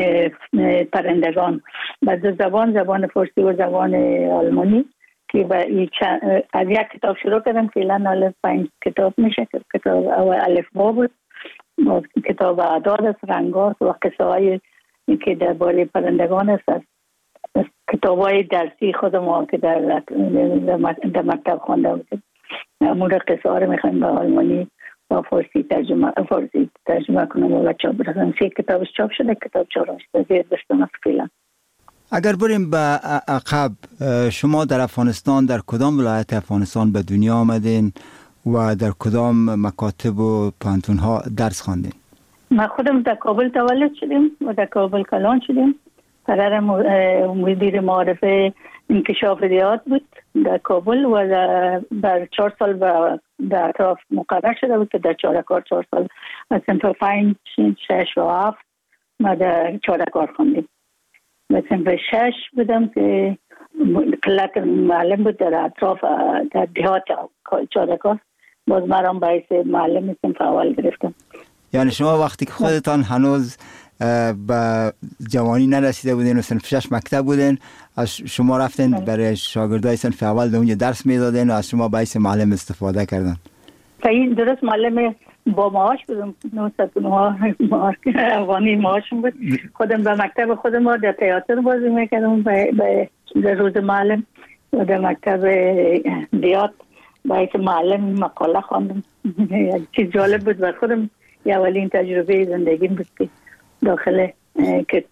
پرندگان به دو زبان، زبان فارسی و زبان آلمانی که از یک کتاب شروع کردم. فعلا الف پنج کتاب میشه. کتاب اول الف با بود، کتاب اعداد است، رنگات و قصه های که درباره پرندگان است. کتاب های درسی خودم که در در مکتب خوانده بودیم امور قصه ها رو میخوایم به آلمانی و فارسی ترجمه فارسی ترجمه کنم و چاپ برسم. سه کتابش چاپ شده، کتاب چهارمش زیر دستم است فعلا. اگر بریم به عقب، شما در افغانستان در کدام ولایت افغانستان به دنیا آمدین و در کدام مکاتب و پانتون ها درس خواندین؟ ما خودم در کابل تولد شدیم و در کابل کلان شدیم. پدرم مدیر معارفه انکشاف ریاض بود در کابل و در چهار سال در اطراف مقرر شده بود که در چهارکار چهار سال از صنف پنج شش و هفت ما در چهارکار خوندیم. و صنف شش بودم که قلت معلم بود در اطراف در دهات چهارکار، باز مرام باعث معلم صنف اول گرفتم. یعنی شما وقتی که خودتان هنوز به جوانی نرسیده بودین و صنف شش مکتب بودین، از شما رفتین برای شاگردای صنف اول در اونجا درس میدادین و از شما باعث معلم استفاده کردن؟ این درست معلم با معاش بودم، نهصد و نه افغانی معاشم بود. خودم به مکتب خودم ما در تئاتر بازی میکردم به روز معلم و در مکتب دیات باعث معلم مقاله خواندم. چیز جالب بود و خودم یه اولین تجربه زندگی بود که داخل که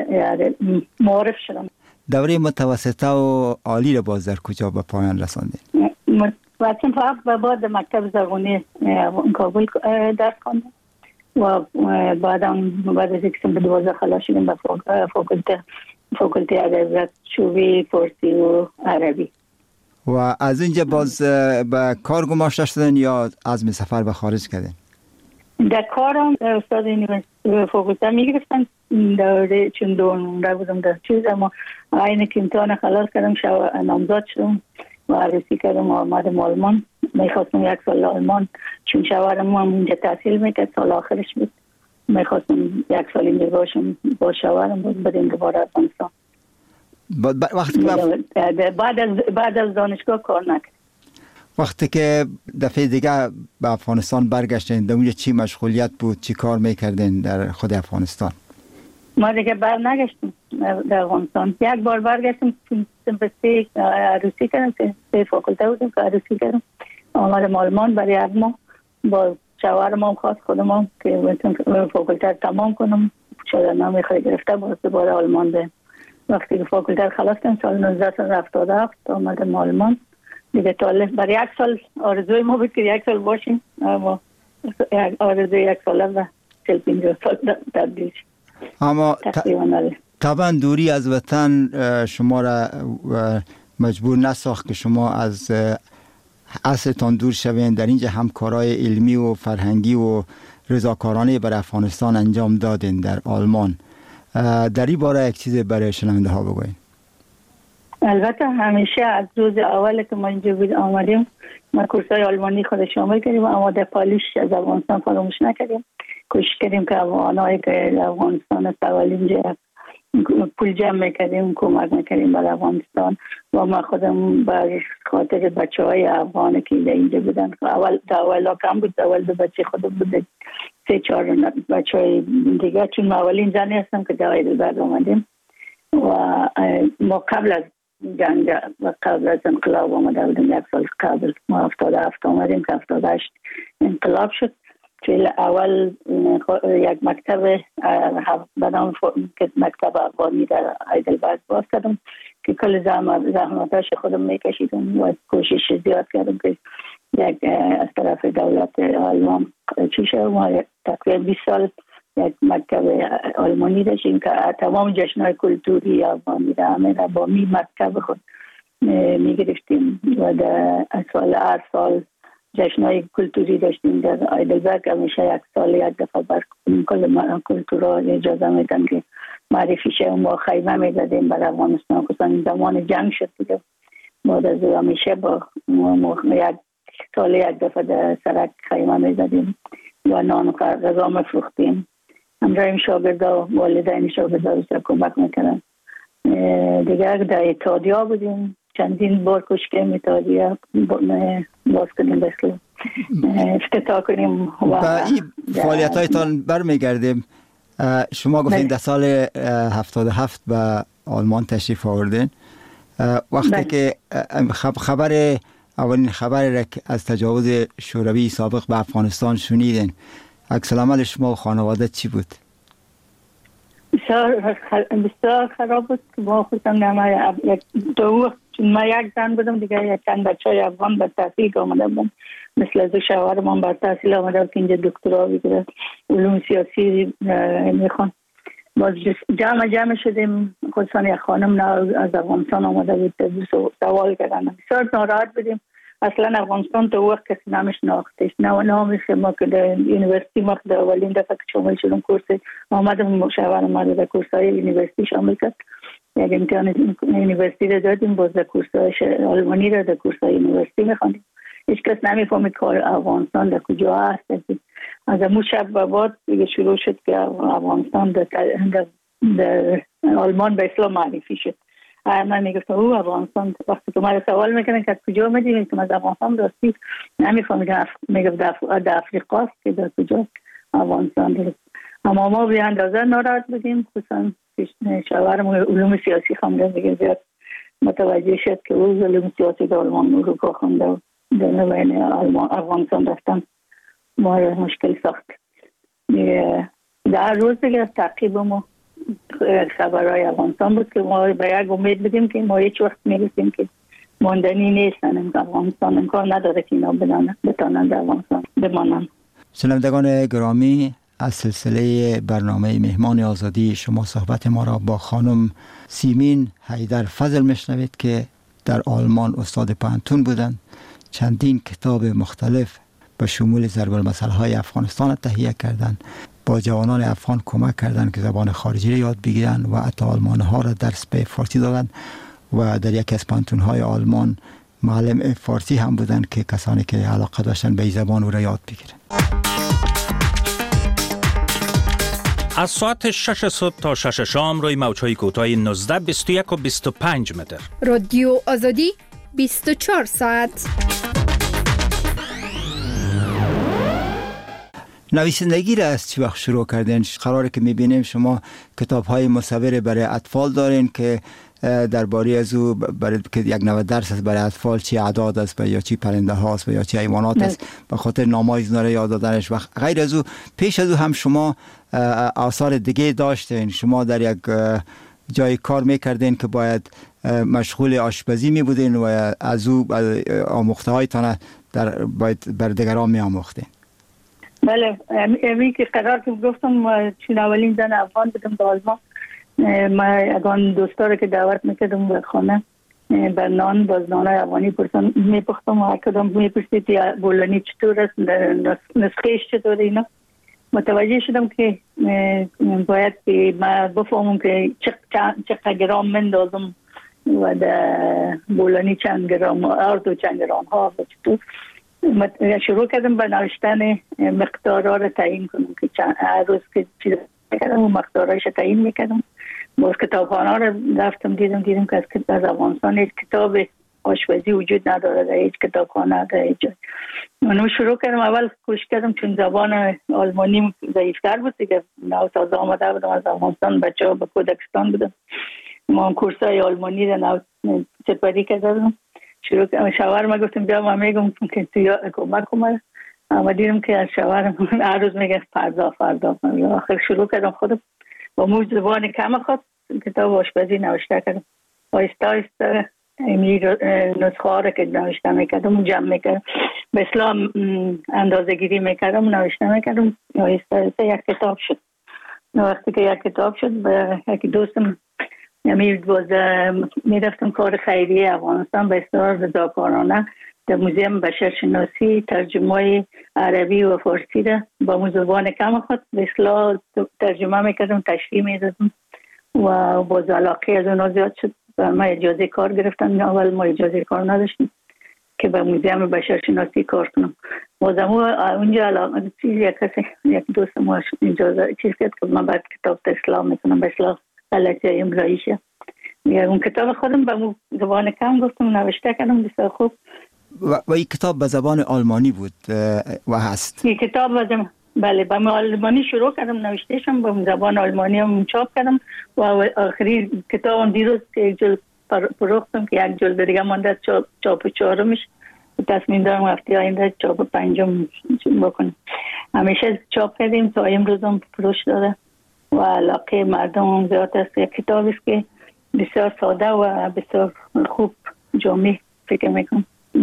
معارف شدم. دوره متوسطه و عالی رو باز در کجا به پایان رساندین؟ واسم فقط به بعد مکتب زرغونی کابل درس خواندم و بعدم بعد از اینکه به دوازده خلاص شدم به فاکولته فاکولته ادبیات چوبی فارسی و عربی. و از اینجا باز به کار گماشته شدن یا عزم سفر به خارج کردین؟ در کارم استاد فاکولته میگرفتن دوره چون دو بودم در چیز، اما اینه که امتحان خلاص کردم شو نامزد شدم و عروسی کردم و آمدم آلمان. میخواستم یک سال آلمان چون شوهرم هم اینجا تحصیل میکرد، سال آخرش بود. میخواستم یک سال اینجا باشم با شوهرم بود بدیم دوباره افغانستان. وقتی بعد از بعد از دانشگاه کار نکرد. وقتی که دفعه دیگه به افغانستان برگشتین در اونجا چی مشغولیت بود، چی کار میکردین در خود افغانستان؟ ما دیگه بر نگشتیم در افغانستان. یک بار برگشتیم صنف سه عروسی کردم که سه فاکولته بودیم که عروسی کردم آمدم آلمان برای یک ماه با شوهرم هم خواست خودم هم که فاکولته تمام کنم شاگردنامه خود گرفته باز دوباره آلمان بریم. وقتی که فاکولته خلاص کردم سال نوزده هفتاد و هفت آمدم آلمان دیگه. طالب برای یک سال آرزوی ما بود که یک سال باشیم، اما آرزوی یک ساله و چل پنجاه سال تبدیل شد. اما طبعا دوری از وطن شما را مجبور نساخت که شما از اصلتان دور شوین. در اینجا همکارای علمی و فرهنگی و رضاکارانه برای افغانستان انجام دادین در آلمان. در این باره یک چیز برای شنونده ها بگوین. البته همیشه از روز اول که ما اینجا بود آمدیم ما کورسای آلمانی خود شامل کردیم، اما در پالیش از افغانستان فراموش نکردیم. کوشش کردیم که افغانایی که در افغانستان است اول اینجا پول جمع میکردیم، کمک میکردیم برای افغانستان و ما خودم بر خاطر بچه های افغانی که اینجا بودن اول در اول کم بود، اول دو بچه خودم بود، سه چهار بچه های دیگه، چون ما اولین زنی هستم که در هایدلبرگ آمدیم و ما قبل از جنگ و قبل از انقلاب آمده بودیم. یک سال قبل ما هفتاد و هفت آمدیم که هفتاد و هشت انقلاب شد. فعل اول یک مکتب به نام مکتب افغانی در هایدلبرگ باز کردم که کل زحمتاش خودم میکشیدم و کوشش زیاد کردم که یک از طرف دولت آلمان چی شد. ما تقریبا بیست سال یک مکتب آلمانی داشتیم که تمام جشن‌های کلتوری افغانی را همه را با می مکتب خود میگرفتیم و در سال هر سال جشن‌های کلتوری داشتیم در هایدلبرگ. همیشه یک سال یک دفعه بر کل کلتورها اجازه میدن که معرفی شه. ما خیمه میزدیم بر افغانستان، خصوصا زمان جنگ شد دیگه. بعد از همیشه با یک سال یک دفعه در سرک خیمه میزدیم و نان و غذا میفروختیم. همراه شاگردا و والدین شاگردا بیشتر کمک میکردن. دیگر در اتحادیه بودیم، چندین بار کوشش اتحادیه باز کنیم بسیار افتتاح کنیم. و این فعالیت هایتان برمیگردیم. شما گفتین در سال هفتاد و هفت به آلمان تشریف آوردین. وقتی بله. که خبر اولین خبر را از تجاوز شوروی سابق به افغانستان شنیدین، عکس العمل شما و خانواده چی بود؟ بسیار بسیار خراب بود. ما خودم نما یک دو ما یک زن بودم دیگه، یک چند بچه افغان به تحصیل آمده بودم، مثل از شوهرمان بر تحصیل آمده بود که اینجا دکترا بگیره، علوم سیاسی میخوان. باز جمع جمع شدیم، خودسان یک خانم از افغانستان آمده بود، سوال کردن. بسیار ناراحت بودیم. اصلا افغانستان تو وقت کسی نمیشناختش، نه نامیشه. ما که در یونیورسیتی ما در اولین دفعه که شامل شدم کورس آمدم، شوهرم ما در کورس‌های یونیورسیتی شامل کرد. یک امتحان یونیورسیتی را دادیم، باز در کورس‌های آلمانی را در کورس‌های یونیورسیتی می‌خواندیم. هیچ کس نمی‌فهمید که افغانستان در کجا هست. از اون شب به بعد دیگه شروع شد که افغانستان در, در, در آلمان به اسلام معرفی شد. من میگفتم او افغانستان، وقتی که من سوال میکنن که از کجا میدیم که از افغانستان راستی نمیفهمیدم. میگفت در افریقا است که در کجا افغانستان درست. اما ما به اندازه ناراحت بودیم، خصوصا شوهرم علوم سیاسی خونده دیگه زیاد متوجه شد که او علوم سیاسی در آلمان اروپا خونده و در بین افغانستان رفتن ما مشکل ساخت. در روز دیگه تعقیب ما خبرهای افغانستان بود که ما به یک امید بدیم که ما هیچ وقت میرسیم که ماندنی نیستن. افغانستان امکان نداره که اینا بتانند افغانستان بمانند. شنوندگان گرامی، از سلسله برنامه مهمان آزادی شما صحبت ما را با خانم سیمین حیدر فضل میشنوید که در آلمان استاد پانتون بودند. چندین کتاب مختلف به شمول ضرب المثل های افغانستان تهیه کردند. با جوانان افغان کمک کردند که زبان خارجی را یاد بگیرند و حتی آلمان ها را درس به فارسی دادند و در یکی از پانتون های آلمان معلم فارسی هم بودند که کسانی که علاقه داشتن به این زبان او را یاد بگیرند. از ساعت شش صبح تا شش شام روی موج‌های کوتاه نوزده، بیست و یک و بیست و پنج متر. رادیو آزادی بیست و چهار ساعت. نویسندگی را از چی وقت شروع کردین؟ قراره که میبینیم شما کتاب های مصور برای اطفال دارین که درباره از او برای که یک نوع درس است برای اطفال، چی اعداد است یا چی پرنده هاست یا چی حیوانات است، به خاطر نامای اینا را یاد دادنش. و غیر از او پیش از او هم شما آثار دیگه داشتین. شما در یک جای کار میکردین که باید مشغول آشپزی می بودین و از او آموخته هایتان در باید بر دیگران می آموختین. بله، امی که قرار که گفتم چون اولین زن افغان بودم در آلمان، ما اگان دوستا رو که دعوت میکردم به خانه بر نان باز نان افغانی پرسن میپختم و کدام میپرسید یا بولانی چطور است، نسخهش چطور اینا. متوجه شدم که باید که ما بفهمم که چقدر گرام مندازم و در بولانی چند گرام آرد و چند گرام ها و چطور. شروع کردم به نوشتن مقدارها را تعیین کنم که هر روز که چیز میکردم و مقدارهایش را تعیین میکردم. باز کتابخانه را رفتم دیدم دیدم که از افغانستان هیچ کتاب آشپزی وجود نداره در هیچ کتابخانه در هیچ جای. من شروع کردم، اول کوشش کردم چون زبان آلمانی ضعیفتر بود دیگه، نو تازه آمده بودم از افغانستان، بچه ها به کودکستان بودم، ما کورسای آلمانی را نو سپری کردم. شروع کردم، شوهر ما گفتم بیا ما میگم که تو کمک کنم اما دیدم که از شوهرم هر روز میگه فردا فردا فردا. آخر شروع کردم خودم با مو زبان کم خود کتاب آشپزی نوشته کردم. آیسته آیسته این نسخه ها را که نوشته میکردم جمع میکردم، به اسلام اندازه گیری میکردم نوشته میکردم. آیسته آیسته یک کتاب شد. وقتی که یک کتاب شد به یکی دوستم میرفتم کار خیریه افغانستان به اصطلاح رضاکارانه در موزیم بشرشناسی ترجمه عربی و فارسی را با زبان کم خود به اصطلاح ترجمه میکردم، تشریح میدادم و باز علاقه از اونها زیاد شد. ما اجازه کار گرفتم. اول ما اجازه کار نداشتیم که به موزیم بشرشناسی کار کنم. بازم اونجا علاقه چیز یک کسی یک دوست ما اجازه چیز کرد که من بعد کتاب اسلام میکنم، به اصطلاح غلطی املایی شه. اون کتاب خودم به زبان کم گفتم نوشته کردم بسیار خوب. و, و این کتاب به زبان آلمانی بود و هست. این کتاب بازم بله به آلمانی شروع کردم نوشتهشم، به زبان آلمانی هم چاپ کردم و آخری کتابم دیروز که یک جلد فروختم که یک جلد دیگه مانده چاپ چاپ چهارمش. تصمیم دارم هفته آینده چاپ پنجم بکنم. همیشه چاپ کردیم تا امروز هم فروش داره و علاقه مردم هم زیاد است. یک کتابی است که بسیار ساده و بسیار خوب جامع فکر میکنم.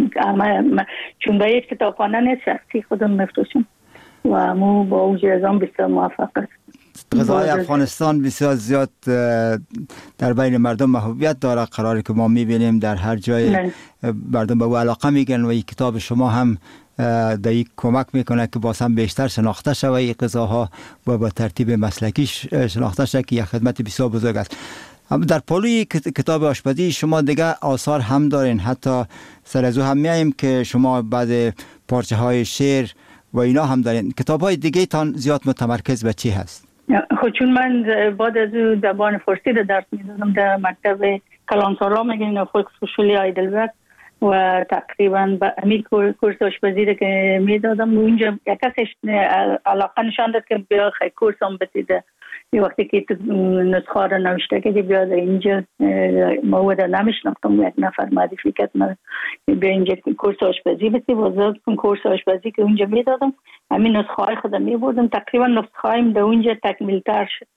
اما چون به یک کتابخانه نیست، شخصی خودم میفروشم و مو با اوج ازام بسیار موفق است. غذای افغانستان بسیار زیاد در بین مردم محبوبیت داره، قراره که ما میبینیم در هر جای نه. مردم به او علاقه میگن و این کتاب شما هم در یک کمک میکنه که باز هم بیشتر شناخته شوه این غذاها و با ترتیب مسلکی شناخته شوه که یک خدمت بسیار بزرگ است. در پالوی کتاب آشپزی شما دیگه آثار هم دارین، حتی سر از او هم میاییم که شما بعد پارچه های شعر و اینا هم دارین. کتاب های دیگه تان زیاد متمرکز به چی هست؟ خب چون من بعد از او زبان فارسی رو درس میدادم در مکتب کلانتارا میگن فولکسهوشولی هایدلبرگ و تقریبا به همین کورس آشپزی رو که میدادم اونجا یک کسش علاقه نشان داد که بیا خیلی کورس هم بتیده. یه وقتی که نسخه رو نوشته که بیا اینجا مواد نمیشناختم، یک نفر معرفی کرد من بیا اینجا کورس آشپزی بتی وزاد کن کورس آشپزی که اونجا میدادم. همین نسخه های خودم میبردم، تقریبا نسخه هایم در اونجا تکمیل تر شد.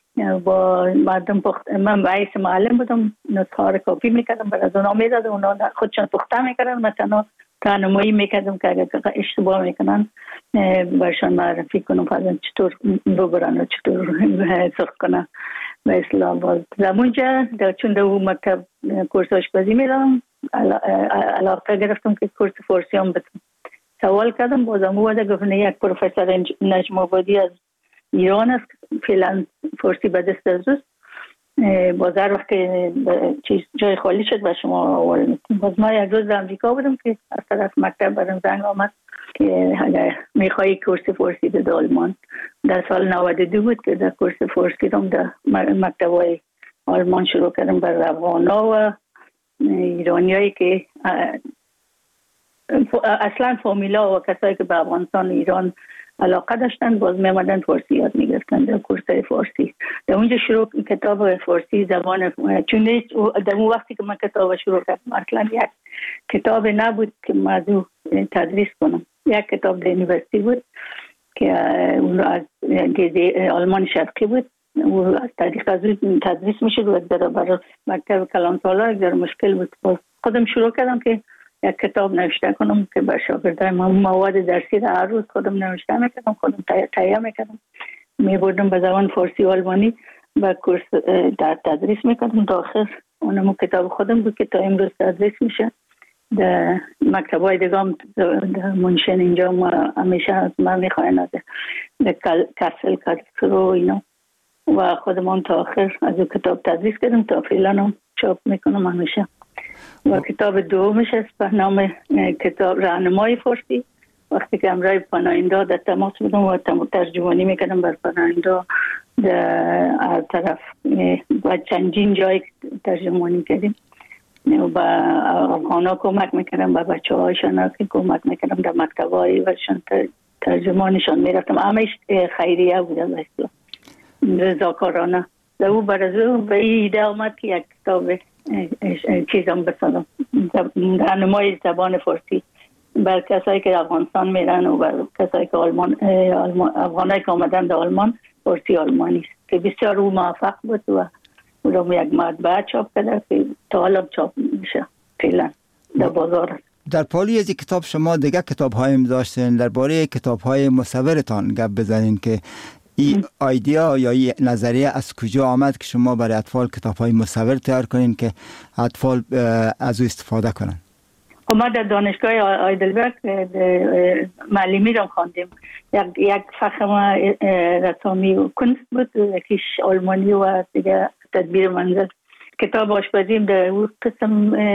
با مردم پخت من رئیس معلم بودم، نسخه ها رو کپی میکردم برای از اونا میدادم، اونا خودشان پخته میکردن، مثلا راهنمایی میکردم که اگر اشتباه میکنن برشان معرفی کنم فرضاً چطور ببرن و چطور سرخ کنن. به اصطلاح باز زمونجا چون در اون مکتب کورس آشپزی میدادم علاقه گرفتم که کورس فارسی هم بدم. سوال کردم بازم اومده گفتن یک پروفسور نجم آبادی از ایران است، فعلا فارسی به دست از اوست، باز هر وقت که چیز جای خالی شد و شما آورد. باز ما یک روز در امریکا بودم که از طرف مکتب برام زنگ آمد که اگر میخوایی کورس فارسی به آلمان. در سال نود و دو بود که در کورس فارسی رو در مکتب های آلمان شروع کردم برای افغانا و ایرانی هایی که اصلا فامیلا و کسایی که به افغانستان ایران علاقه داشتن باز میمدن فارسی یاد میگرفتن در کورسای فارسی. در اونجا شروع کتاب فارسی زبان چون در اون وقتی که من کتاب شروع کردم اصلا یک کتاب نبود که موضوع تدریس کنم. یک کتاب در یونیورسیتی بود که اون از آلمان شرقی بود، و از طریق از اون تدریس میشد و در برای مکتب کلانتارا در مشکل بود. باز خودم شروع کردم که یک کتاب نوشته کنم که به شاگردای من مواد درسی را هر روز خودم نوشته میکردم، خودم تهیه میکردم، میبردم به زبان فارسی و آلمانی به کورس در تدریس میکردم. تا آخر اونم کتاب خودم بود که تا امروز تدریس میشه. در مکتبای دیگه هم در منشن اینجا ما همیشه از من میخواین از کسل کسرو اینا و خودم تا آخر از اون کتاب تدریس کردم تا فعلا هم چاپ میکنم همیشه. و کتاب دومش است به نام کتاب راهنمای فارسی. وقتی که امرای پناهنده در تماس بودم و ترجمانی میکردم بر پناهنده در طرف و چندین جای ترجمانی کردیم و با افغانا کمک میکردم، با بچه هایشان که کمک میکردم در مکتب های وشان ترجمانشان میرفتم. همش خیریه بودم اصلا رضاکارانه. در او برازو به ایده آمد که یک کتاب چیزم بسازم، راهنمای زبان فارسی بر کسایی که افغانستان میرن و بر کسایی که آلمان افغانایی که آمدن در آلمان فارسی آلمانی است که بسیار او موفق بود و او رو یک مطبعه چاپ کرده که تا حالا چاپ میشه فعلا در بازار. در پالی از کتاب شما دیگه کتاب هایم داشتین، درباره کتاب های مصورتان گپ بزنین که این ایده یا این نظریه از کجا آمد که شما برای اطفال کتاب های مصور تیار کنین که اطفال از او استفاده کنن؟ ما در دانشگاه آیدلبرگ معلمی را خواندیم. یک یک فخم رسامی و کنست بود، یکیش آلمانی و دیگه تدبیر منزل. کتاب آشپزیم در اون قسم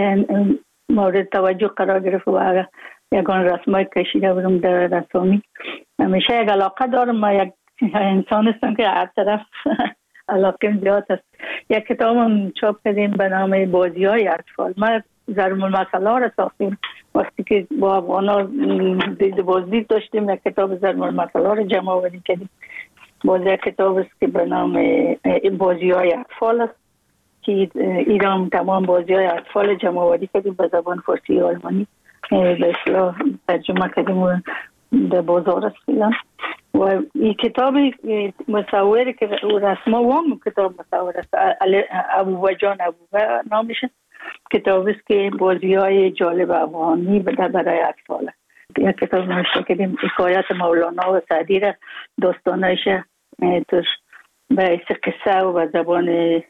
مورد توجه قرار گرفت و یگان رسمای کشیده بودم در رسامی. همیشه یک علاقه دارم، ما یک انسان هستم که هر طرف علاقه زیاد است. یک کتاب هم چاپ کردیم به نام بازی های اطفال. ما ضرب المثل را ساختیم. وقتی که با افغانا دید بازدید داشتیم یک کتاب ضرب المثل را جمع آوری کردیم. باز یک کتاب است که به نام بازی های اطفال است که ایران تمام بازی های اطفال جمع آوری کردیم به زبان فارسی و آلمانی به اصطلاح ترجمه کردیم و در بازار است فعلا. و این کتاب مصوری که رسما وام کتاب مصور است، ابوبا جان ابوبا نامشه. کتاب است که بازی های جالب افغانی برای اطفال است. یک کتاب نوشته کردیم حکایت مولانا و سعدی را داستانایش در به قصه و به زبان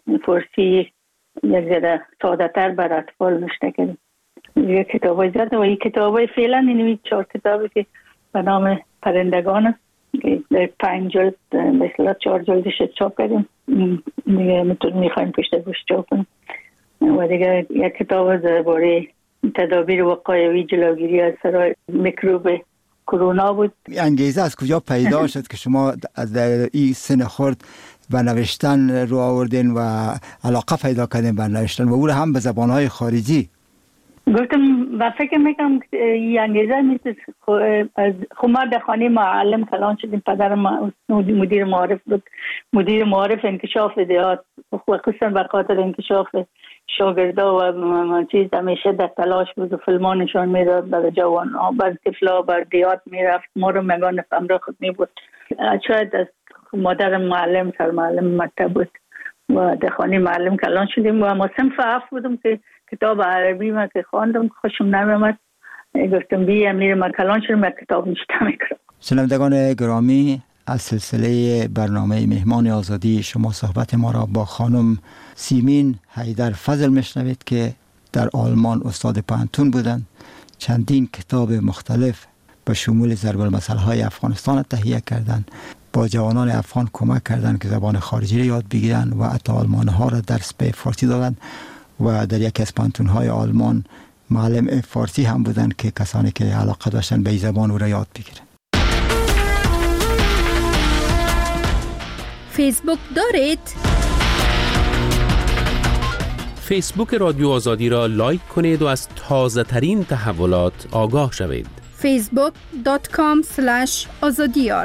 فارسی یک ذره ساده تر بر اطفال نوشته کردیم. یک کتاب های زیاده و این کتاب های فعلا این چهار کتابی که به نام پرندگان است که در پنج جلد مثلا چهار جلدش چاپ کردیم، دیگه میخوایم پشت گوش چاپ کنیم. و دیگه یک کتاب درباره تدابیر وقایوی جلوگیری از سرای میکروب کرونا بود. انگیزه از کجا پیدا شد که شما از این سن خرد به نوشتن رو آوردین و علاقه پیدا کردین به نوشتن و او هم به زبانهای خارجی؟ گفتم و فکر میکنم این انگیزه نیست. خب ما در خانه معلم کلان شدیم. پدر ما مدیر معارف بود، مدیر معارف انکشاف دیات و خصوصا به خاطر انکشاف شاگردا و چیز همیشه در تلاش بود و فیلم‌ها نشان میداد برای جوان‌ها، برای طفلا، برای دیات میرفت. ما رو مگان همراه خود می بود. شاید از مادر معلم سر معلم مکتب بود و در خانه معلم کلان شدیم و ما صنف هفت بودم که کتاب عربی ما که خواندم خوشم نمی‌آمد. گفتم بیا میرم کلان شدم یک کتاب نوشته میکنم. شنوندگان گرامی، از سلسله برنامه مهمان آزادی شما صحبت ما را با خانم سیمین حیدر فضل میشنوید که در آلمان استاد پانتون بودند. چندین کتاب مختلف به شمول ضرب المثل های افغانستان تهیه کردند، با جوانان افغان کمک کردند که زبان خارجی را یاد بگیرند و حتی آلمان ها را درس به فارسی دادند و در یکی از پانتون های آلمان معلم فارسی هم بودند که کسانی که علاقه داشتن به این زبان او را یاد بگیرند. فیسبوک دارید؟ فیسبوک رادیو آزادی را لایک کنید و از تازه ترین تحولات آگاه شوید. فیسبوک دات کام اسلش آزادیار.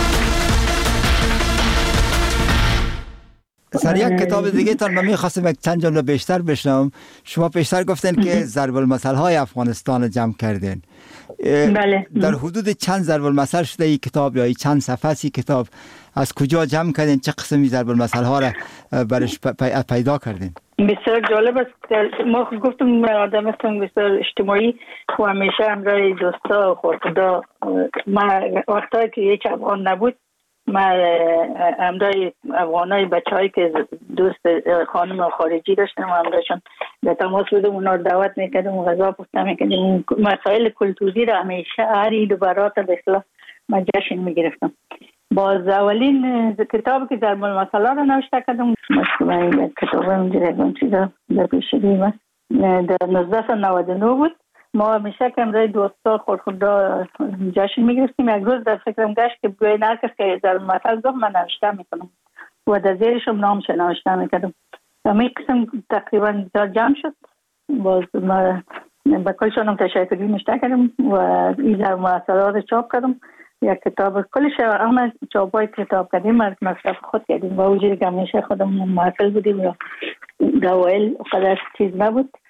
سر یک کتاب دیگه تان من میخواستم یک چند جمله بیشتر بشنوم. شما پیشتر گفتن که ضرب المثل های افغانستان جمع کردین. بله. در حدود چند ضرب المثل شده این کتاب یا این چند صفحه ای کتاب از کجا جمع کردین؟ چه قسمی ضرب المثل ها را برش پیدا کردین؟ بسیار جالب است. ما گفتم آدم هستم بسیار اجتماعی و همیشه همراه دوستا و خورخدا. من وقتایی که یک افغان نبود من همراه افغانای بچه هایی که دوست خانم خارجی داشتم و همراهشان در تماس بودم، اونا رو دعوت میکردم و غذا پختم میکردم. مسائل کلتوری را همیشه هر عید و برات به اصطلاح من جشن میگرفتم. باز اولین کتابی که ضرب المثل را نوشته کردم مثلا کتاب اینجا چیزا در پیشگیم است در نوزده و نود و نه بود. ما همیشه که امرای دوستا خورخوردا جشن میگرفتیم. یک روز در فکرم گشت که بگوی نرکس که ضرب المثل گفت من نوشته میکنم و در زیرشم نامش نوشته میکردم. همین قسم تقریبا جمع شد. باز ما با کلشان هم تشکری نوشته کردم و این ضرب المثل را چاپ کردم. یک کتاب کلش اما چاپای کتاب کردیم از مصرف خود کردیم و وجودی که همیشه خودم محفل بودیم یا دوائل قدر چیز نبود.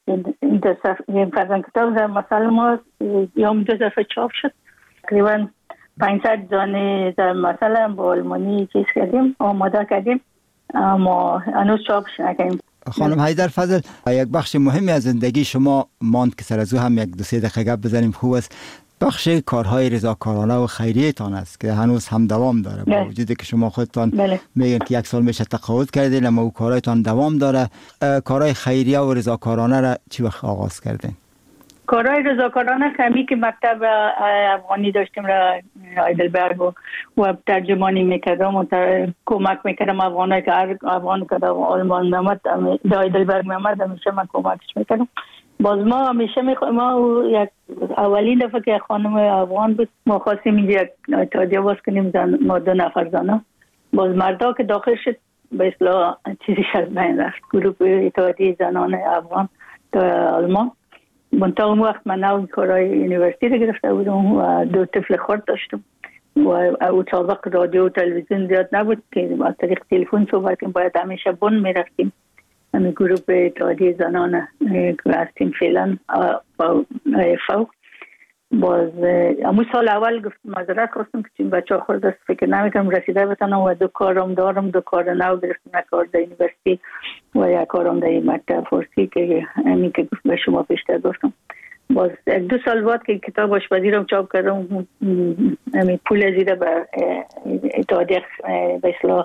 این دو صفحه فرزن کتاب در مثلا ما یوم دو دفعه چاپ شد، تقریبا پانصد دانه در مثلا با آلمانی چیز کردیم، آماده کردیم، اما هنوز چاپش نکردیم. خانم حیدر فضل، یک بخش مهمی از زندگی شما ماند که سر از او هم یک دو سه دقیقه گپ بزنیم خوب است. بخش کارهای رضاکارانه و خیریه تان است که هنوز هم دوام داره، با وجودی که شما خودتان میگن که یک سال میشه تقاعد کردین، اما او کارهایتان دوام داره. کارهای خیریه و رضاکارانه را چی وقت آغاز کردین؟ کارهای رضاکارانه کمی که مکتب افغانی داشتیم را هایدلبرگ و, و ترجمانی میکردم و کمک میکردم افغانایی که هر افغان که در آلمان میامد در هایدلبرگ میامد همیشه من کمکش میکردم. باز ما همیشه میخوایم، ما یک اولین دفعه که خانم افغان بود ما خواستیم اینجا یک اتحادیه باز کنیم، زن ما دو نفر زنه، باز مردا که داخل شد به اصطلاح چیزیش از بین رفت، گروه اتحادیه زنان افغان در آلمان. منتها اون وقت من نو کارهای یونیورسیتی رو گرفته بودم و دو طفل خرد داشتم و او سابق رادیو و تلویزیون زیاد نبود که از طریق تلفن صحبت کنیم، باید همیشه بن میرفتیم. همین گروه اتحادیه زنان که هستیم فعلا با فوق. باز امو سال اول گفت معذرت خواستم که چون بچه ها خورد است فکر نمیکنم رسیده بتنم و دو کارم دارم، دو کار نو گرفتم، یک کار در یونیورسیتی و یک کارم در مکتب فارسی که همین که به شما پیشتر گفتم. باز یک دو سال بعد که کتاب آشپزی رو چاپ کردم، همین پول زیده به اتحادیه به اصطلاح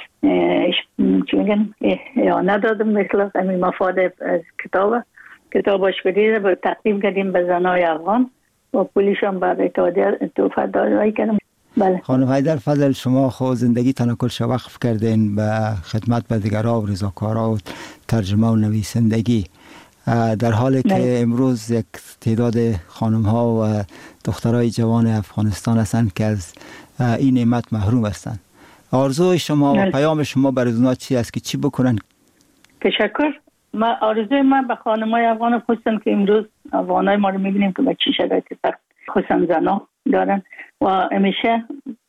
چی میگن اعانه دادم، به اصطلاح همین مفاد از کتاب کتاب آشپزی رو به تقدیم کردیم به زنای افغان و پولیش هم بر اتحادیه توفیق دادایی کردم. بله. خانم حیدر فضل، شما خود زندگی تان کلش وقف کردین به خدمت به دیگرها و رضاکارها و ترجمه و نویسندگی، در حالی که امروز یک تعداد خانم ها و دخترای جوان افغانستان هستند که از این نعمت محروم هستند. آرزوی شما و پیام شما برای اونها چی است که چی بکنن؟ تشکر. ما آرزوی من به خانمای افغان خصوصا که امروز افغانای ما رو میبینیم که به چی شرایط سخت خصوصا زنا دارن و همیشه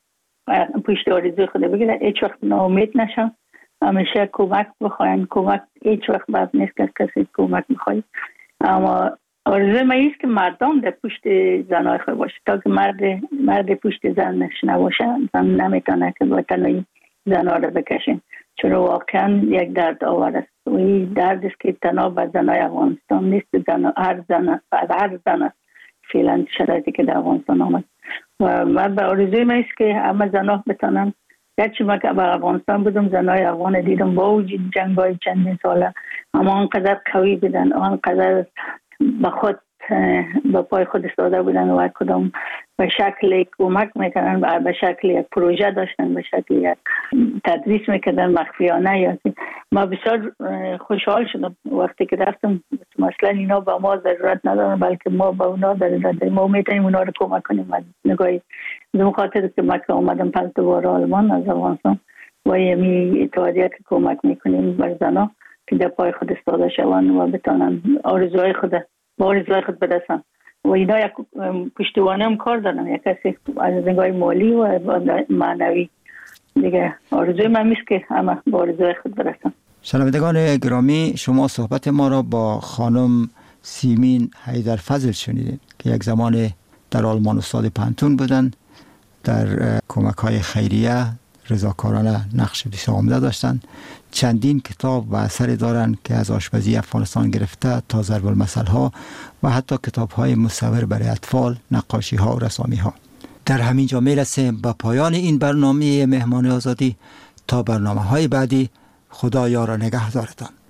پشت آرزوی خود بگیرن، هیچ وقت ناامید نشن، همیشه کمک بخواین. کمک هیچ وقت بد نیست که کسی کمک بخواید، اما آرزوی من است که مردم در پشت زنای خود باشه، تا که مرد مرد پشت زنش نباشه زن نمیتونه که با تنهایی زنها رو بکشین، چون واقعا یک درد آور است و این درد است که تنها به زنای افغانستان نیست، زن هر زن هر زن است فعلا شرایطی که در افغانستان آمد. و من به آرزوی من است که همه زنها بتونن، گرچه من که به افغانستان بودم زنای افغان دیدم با وجود جنگ های چندین ساله اما آنقدر قوی بودن، آنقدر به خود به پای خود استاده بودن و کدام به شکل کمک میکنن، به شکل یک پروژه داشتن، به شکل یک تدریس میکردن مخفیانه. یا ما بسیار خوشحال شدم وقتی که رفتم، مثلا اینا با ما ضرورت ندارن بلکه ما با اونا ضرورت داریم، ما میتونیم اونا رو کمک کنیم. از نگاهی دو خاطر که ما که اومدم پس دوباره آلمان از افغانستان و یمی اتحادیه که کمک میکنیم بر زنها که در پای خود استاده شوند و بتونن آرزوهای خود با آرزوهای خود برسن و اینا یک پشتوانه هم کار دارن، یک کسی از نگاه مالی و معنوی دیگه. آرزوی من میست که همه با آرزوهای خود برسن. شنوندگان گرامی، شما صحبت ما را با خانم سیمین حیدر فضل شنیدید که یک زمان در آلمان استاد پانتون بودن، در کمک های خیریه رضاکارانه نقش بسیار عمده داشتند. چندین کتاب و اثری دارند که از آشپزی افغانستان گرفته تا ضرب المثل ها و حتی کتاب های مصور برای اطفال، نقاشی ها و رسامی ها. در همین جا میرسیم به پایان این برنامه مهمان آزادی. تا برنامه های بعدی، خدا یار و نگهدارتان.